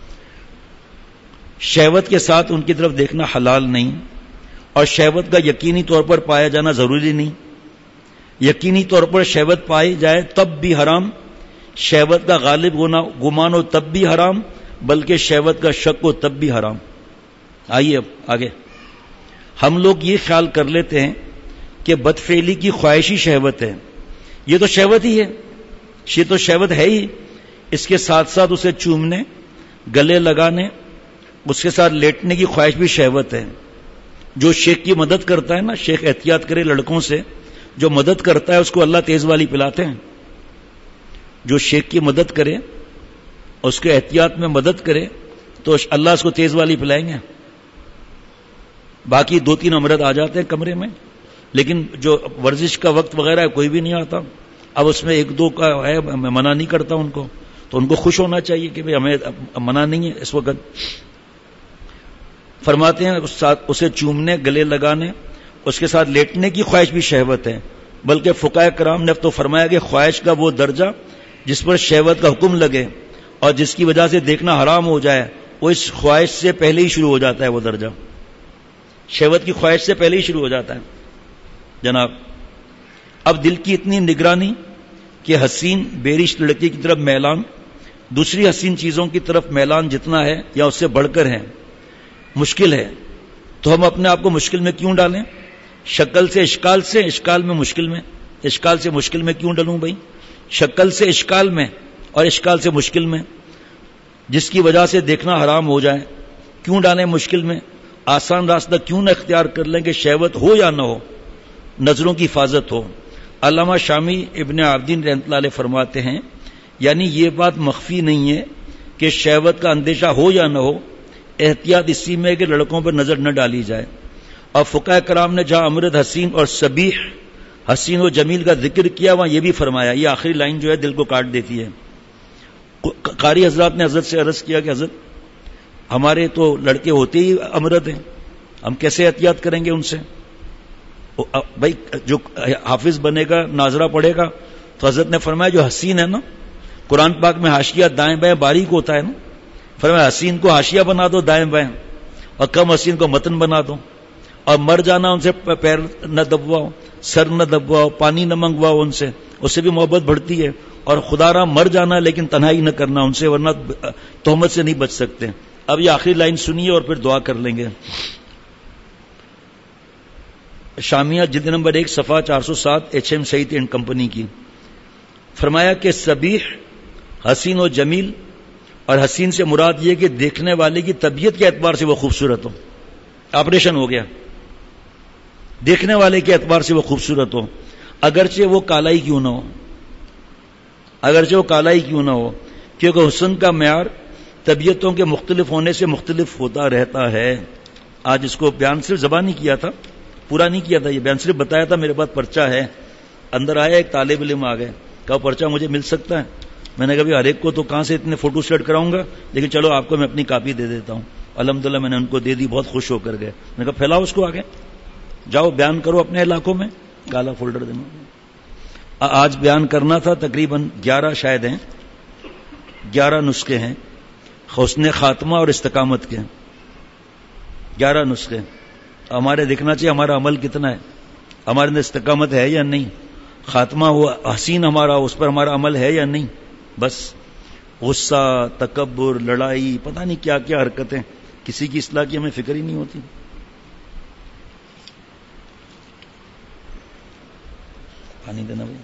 شہوت کے ساتھ ان کی طرف دیکھنا حلال نہیں, اور شہوت کا یقینی طور پر پایا جانا ضروری نہیں. یقینی طور پر شہوت پائی جائے تب بھی حرام, شہوت کا غالب ہونا گمان ہو تب بھی حرام, بلکہ شہوت کا شک ہو تب بھی حرام. آئیے اب آگے. ہم لوگ یہ خیال کر لیتے ہیں کہ بدفعلی کی خواہشی شہوت ہے, یہ تو شہوت ہی ہے, یہ تو شہوت ہے ہی. اس کے ساتھ ساتھ اسے چومنے, گلے لگانے, اس کے ساتھ لیٹنے کی خواہش بھی شہوت ہے. جو شیخ کی مدد کرتا ہے نا, شیخ احتیاط کرے لڑکوں سے, جو مدد کرتا ہے اس کو اللہ تیز والی پلاتے ہیں. جو شیخ کی مدد کرے, اس کے احتیاط میں مدد کرے, تو اللہ اس کو تیز والی پلائیں گے. باقی دو تین امرد آ جاتے ہیں کمرے میں, لیکن جو ورزش کا وقت وغیرہ ہے کوئی بھی نہیں آتا. اب اس میں ایک دو کا ہے, میں منع نہیں کرتا ان کو, تو ان کو خوش ہونا چاہیے کہ بھئی ہمیں منع نہیں ہے اس وقت. فرماتے ہیں اسے چومنے, گلے لگانے, اس کے ساتھ لیٹنے کی خواہش بھی شہوت ہے. بلکہ فقہاء کرام نے تو فرمایا کہ خواہش کا وہ درجہ جس پر شہوت کا حکم لگے اور جس کی وجہ سے دیکھنا حرام ہو جائے, وہ اس خواہش سے پہلے ہی شروع ہو جاتا ہے. وہ درجہ شہوت کی خواہش سے پہلے ہی شروع ہو جاتا ہے جناب. اب دل کی اتنی نگرانی کہ حسین بیرش لڑکی کی طرف میلان, دوسری حسین چیزوں کی طرف میلان جتنا ہے یا اس سے بڑھ کر ہے, مشکل ہے. تو ہم اپنے آپ کو مشکل میں کیوں ڈالیں؟ شکل سے اشکال سے, اشکال میں مشکل میں, اشکال سے مشکل میں کیوں ڈالوں بھائی؟ شکل سے اشکال میں اور اشکال سے مشکل میں, جس کی وجہ سے دیکھنا حرام ہو جائے, کیوں ڈالیں مشکل میں؟ آسان راستہ کیوں نہ اختیار کر لیں کہ شہوت ہو یا نہ ہو, نظروں کی حفاظت ہو. علامہ شامی ابن عابدین رحمۃ اللہ علیہ فرماتے ہیں یعنی یہ بات مخفی نہیں ہے کہ شہوت کا اندیشہ ہو یا نہ ہو, احتیاط اسی میں کہ لڑکوں پر نظر نہ ڈالی جائے. اور فقہاء کرام نے جہاں امرد حسین اور صبیح حسین و جمیل کا ذکر کیا وہاں یہ بھی فرمایا. یہ آخری لائن جو ہے دل کو کاٹ دیتی ہے. قاری حضرات نے حضرت سے عرض کیا کہ حضرت ہمارے تو لڑکے ہوتے ہی امرد ہیں, ہم کیسے احتیاط کریں گے ان سے؟ بھائی جو حافظ بنے گا, ناظرہ پڑھے گا, تو حضرت نے فرمایا جو حسین ہے نا, قرآن پاک میں حاشیہ دائیں بائیں باریک ہوتا ہے نا, فرمایا حسین کو حاشیہ بنا دو دائیں بائیں, اور کم حسین کو متن بنا دو. اور مر جانا ان سے پیر نہ دبواؤ, سر نہ دبواؤ, پانی نہ منگواؤ ان سے, اس سے بھی محبت بڑھتی ہے. اور خدا را مر جانا لیکن تنہائی نہ کرنا ان سے, ورنہ تہمت سے نہیں بچ سکتے. اب یہ آخری لائن سنیے اور پھر دعا کر لیں گے. شامیہ جلد نمبر ایک صفحہ چار سو سات H M Saeed and Company کی. فرمایا کہ صبیح حسین و جمیل, اور حسین سے مراد یہ کہ دیکھنے والے کی طبیعت کے اعتبار سے وہ خوبصورت ہو. آپریشن ہو گیا, دیکھنے والے کے اعتبار سے وہ خوبصورت ہو, اگرچہ وہ کالائی کیوں نہ ہو, اگرچہ وہ کالائی کیوں نہ ہو, کیونکہ حسن کا معیار طبیعتوں کے مختلف ہونے سے مختلف ہوتا رہتا ہے. آج اس کو بیان صرف زبانی کیا تھا, پورا نہیں کیا تھا, یہ بیان صرف بتایا تھا. میرے پاس پرچہ ہے, اندر آیا ایک طالب علم آ گئے, کہا پرچہ مجھے مل سکتا ہے؟ میں نے کہا ہر ایک کو تو کہاں سے اتنے فوٹو سیٹ کراؤں گا, لیکن چلو آپ کو میں اپنی کاپی دے دیتا ہوں. الحمدللہ میں نے ان کو دے دی, بہت خوش ہو کر گئے. میں نے کہا پھیلاؤ اس کو, آگے جاؤ بیان کرو اپنے علاقوں میں, کالا فولڈر دینا. آج بیان کرنا تھا تقریباً گیارہ شاید ہیں، گیارہ نسخے ہیں حسن خاتمہ اور استقامت کے، گیارہ نسخے. ہمارے دیکھنا چاہیے ہمارا عمل کتنا ہے، ہمارے اندر استقامت ہے یا نہیں، خاتمہ ہوا حسین ہمارا، اس پر ہمارا عمل ہے یا نہیں. بس غصہ، تکبر، لڑائی، پتہ نہیں کیا کیا حرکتیں، کسی کی اصلاح کی ہمیں فکر ہی نہیں ہوتی. پانی دینا بھائی.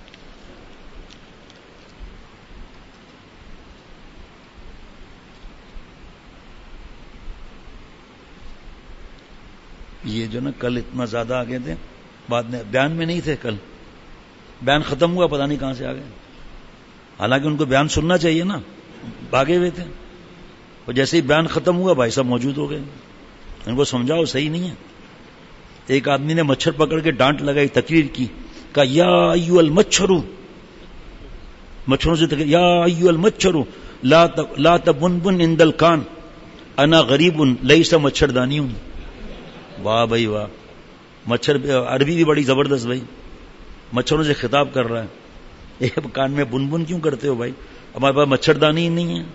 یہ جو نا کل اتنا زیادہ آ گئے تھے، بعد میں بیان میں نہیں تھے، کل بیان ختم ہوا پتہ نہیں کہاں سے آ گئے. حالانکہ ان کو بیان سننا چاہیے نا، بھاگے ہوئے تھے. اور جیسے ہی بیان ختم ہوا بھائی صاحب موجود ہو گئے. ان کو سمجھاؤ صحیح نہیں ہے. ایک آدمی نے مچھر پکڑ کے ڈانٹ لگائی، تقریر کی، کہا یا ایو المچھرو، مچھروں سے تقریر، یا ایو المچھرو لا لا تبنبن عند الکان انا غریب لیس مچھردانی ہوں. واہ بھائی واہ، مچھر عربی بھی بڑی زبردست بھائی، مچھروں سے خطاب کر رہا ہے. ایک کان میں بن بن کیوں کرتے ہو بھائی، ہمارے پاس مچھردانی ہی نہیں ہے.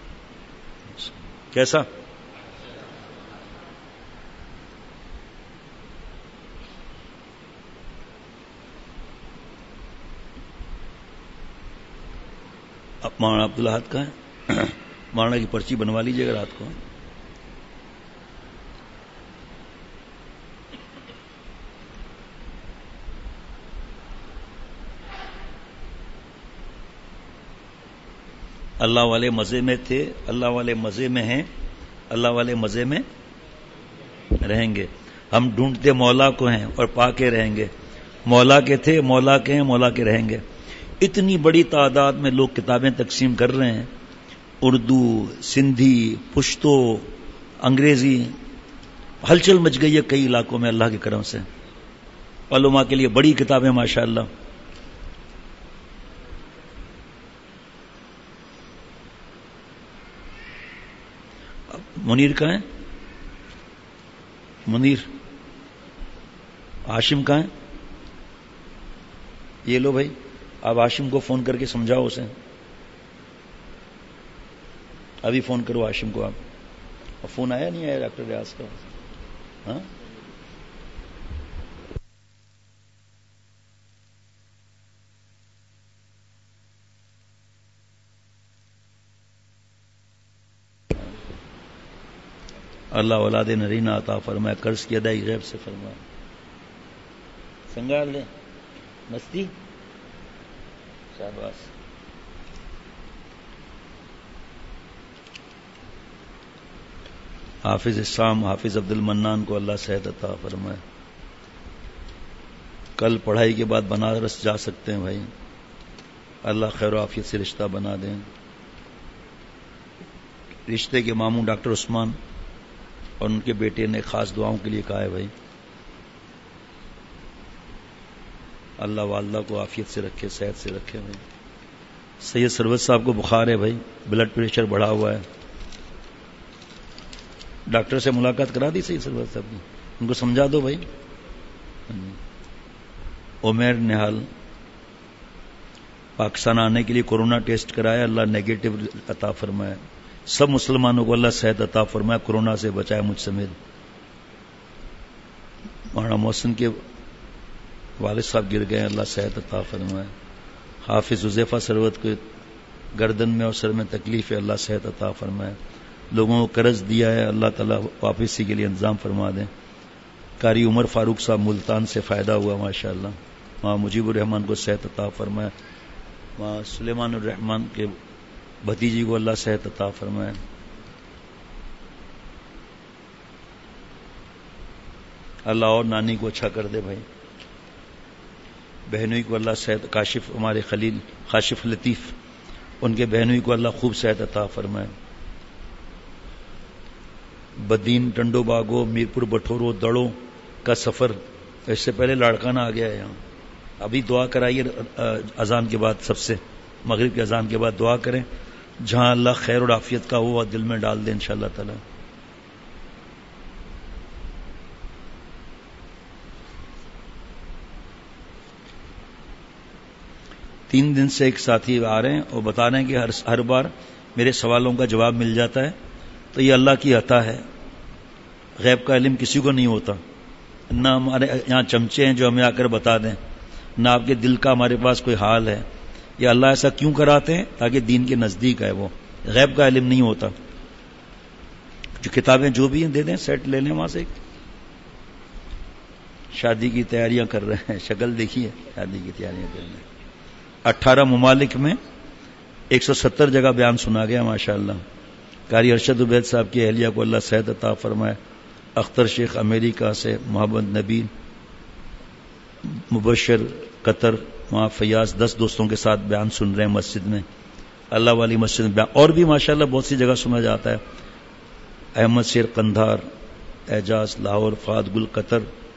کیسا اب مولانا عبدالحد کا ہے، مولانا کی پرچی بنوا لیجیے گا رات کو. اللہ والے مزے میں تھے، اللہ والے مزے میں ہیں، اللہ والے مزے میں رہیں گے. ہم ڈھونڈتے مولا کو ہیں اور پا کے رہیں گے. مولا کے تھے، مولا کے ہیں، مولا کے رہیں گے. اتنی بڑی تعداد میں لوگ کتابیں تقسیم کر رہے ہیں، اردو، سندھی، پشتو، انگریزی، ہلچل مچ گئی ہے کئی علاقوں میں اللہ کے کرم سے. علماء کے لیے بڑی کتابیں ماشاءاللہ. منیر کہاں ہے؟ منیر ہاشم کہاں ہے؟ یہ لو بھائی، آپ ہاشم کو فون کر کے سمجھاؤ اسے. ابھی فون کرو ہاشم کو. آپ فون آیا نہیں آیا ڈاکٹر ریاض کا؟ ہاں اللہ اولاد نرینہ عطا فرمائے، قرض کی ادائی غیب سے فرمائے. سنگار لے مستی شاباش. حافظ اسلام حافظ عبد المنان کو اللہ صحت عطا فرمائے. کل پڑھائی کے بعد بنارس جا سکتے ہیں بھائی، اللہ خیر و عافیت سے رشتہ بنا دیں. رشتے کے ماموں ڈاکٹر عثمان اور ان کے بیٹے نے خاص دعاؤں کے لیے کہا ہے بھائی. اللہ والدہ کو عافیت سے رکھے، صحت سے رکھے بھائی. سید سروت صاحب کو بخار ہے بھائی، بلڈ پریشر بڑھا ہوا ہے. ڈاکٹر سے ملاقات کرا دی سید سروت صاحب نے، ان کو سمجھا دو بھائی. عمیر نہال پاکستان آنے کے لیے کورونا ٹیسٹ کرایا، اللہ نیگیٹو عطا فرمائے. سب مسلمانوں کو اللہ صحت عطا فرمائے، کورونا سے بچائے مجھ سمیت. مولانا محسن کے والد صاحب گر گئے، اللہ صحت عطا فرمائے. حافظ حذیفہ سروت کے گردن میں اور سر میں تکلیف ہے، اللہ صحت عطا فرمائے. لوگوں کو قرض دیا ہے، اللہ تعالیٰ واپسی کے لیے انتظام فرما دیں. قاری عمر فاروق صاحب ملتان سے فائدہ ہوا ماشاءاللہ. وہاں مجیب الرحمان کو صحت عطا فرمائے. وہاں سلیمان الرحمان کے بھتیجی کو اللہ صحت عطا فرمائے. اللہ اور نانی کو اچھا کر دے بھائی. بہنوئی کو اللہ صحت، کاشف ہمارے خلیل کاشف لطیف، ان کے بہنوئی کو اللہ خوب صحت عطا فرمائے. بدین، ٹنڈو باغو، میرپور بٹھورو، دڑوں کا سفر، اس سے پہلے لاڑکانہ آ گیا ہے یہاں. ابھی دعا کرائیے اذان کے بعد، سب سے مغرب کے اذان کے بعد دعا کریں، جہاں اللہ خیر اور عافیت کا وہ دل میں ڈال دے انشاءاللہ تعالی. تین دن سے ایک ساتھی آ رہے ہیں اور بتا رہے ہیں کہ ہر ہر بار میرے سوالوں کا جواب مل جاتا ہے، تو یہ اللہ کی عطا ہے. غیب کا علم کسی کو نہیں ہوتا، نہ ہمارے یہاں چمچے ہیں جو ہمیں آ کر بتا دیں، نہ آپ کے دل کا ہمارے پاس کوئی حال ہے. یہ اللہ ایسا کیوں کراتے ہیں؟ تاکہ دین کے نزدیک ہے. وہ غیب کا علم نہیں ہوتا. جو کتابیں جو بھی ہیں دے دیں، سیٹ لے لیں وہاں سے. شادی کی تیاریاں کر رہے ہیں، شکل دیکھیے، شادی کی تیاریاں کر رہے ہیں. اٹھارہ ممالک میں ایک سو ستر جگہ بیان سنا گیا ماشاء اللہ. قاری ارشد عبید صاحب کی اہلیہ کو اللہ صحت عطا فرمائے. اختر شیخ امریکہ سے، محمد نبی مبشر قطر، وہاں فیاض دس دوستوں کے ساتھ بیان سن رہے ہیں مسجد میں، اللہ والی مسجد میں بیان. اور بھی ماشاءاللہ بہت سی جگہ سنا جاتا ہے. احمد شیر قندھار، اعجاز لاہور، فہد گل قطر،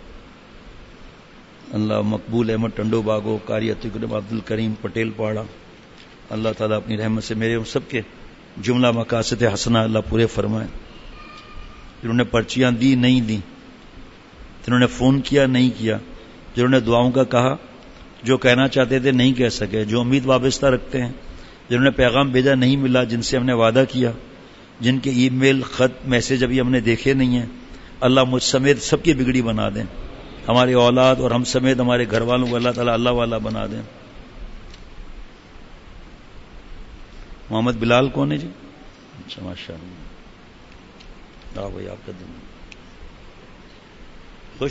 اللہ مقبول احمد ٹنڈو باغو، قاری عتیق عبد الکریم پٹیل پاڑا. اللہ تعالیٰ اپنی رحمت سے میرے سب کے جملہ مقاصد حسنہ اللہ پورے فرمائے. جنہوں نے پرچیاں دی نہیں دی، جنہوں نے فون کیا نہیں کیا، جنہوں نے دعاؤں کا کہا، جو کہنا چاہتے تھے نہیں کہہ سکے، جو امید وابستہ رکھتے ہیں، جنہوں نے پیغام بھیجا نہیں ملا، جن سے ہم نے وعدہ کیا، جن کے ای میل خط میسج ابھی ہم نے دیکھے نہیں ہیں، اللہ مجھ سمیت سب کی بگڑی بنا دیں. ہماری اولاد اور ہم سمیت ہمارے گھر والوں کو اللہ تعالیٰ اللہ والا بنا دیں. محمد بلال کون ہے جی؟ اچھا ماشاء اللہ. آ بھائی آپ کا دن خوش.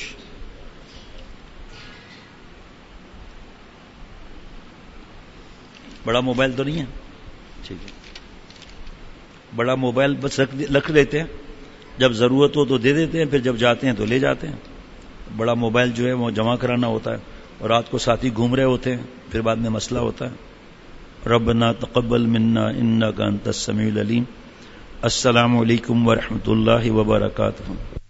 بڑا موبائل تو نہیں ہے؟ ٹھیک ہے. بڑا موبائل بس رکھ دیتے ہیں، جب ضرورت ہو تو دے دیتے ہیں، پھر جب جاتے ہیں تو لے جاتے ہیں. بڑا موبائل جو ہے وہ جمع کرانا ہوتا ہے، اور رات کو ساتھی گھوم رہے ہوتے ہیں، پھر بعد میں مسئلہ ہوتا ہے. ربنا تقبل منا انک انت السمیع العلیم. السلام علیکم ورحمۃ اللہ وبرکاتہ.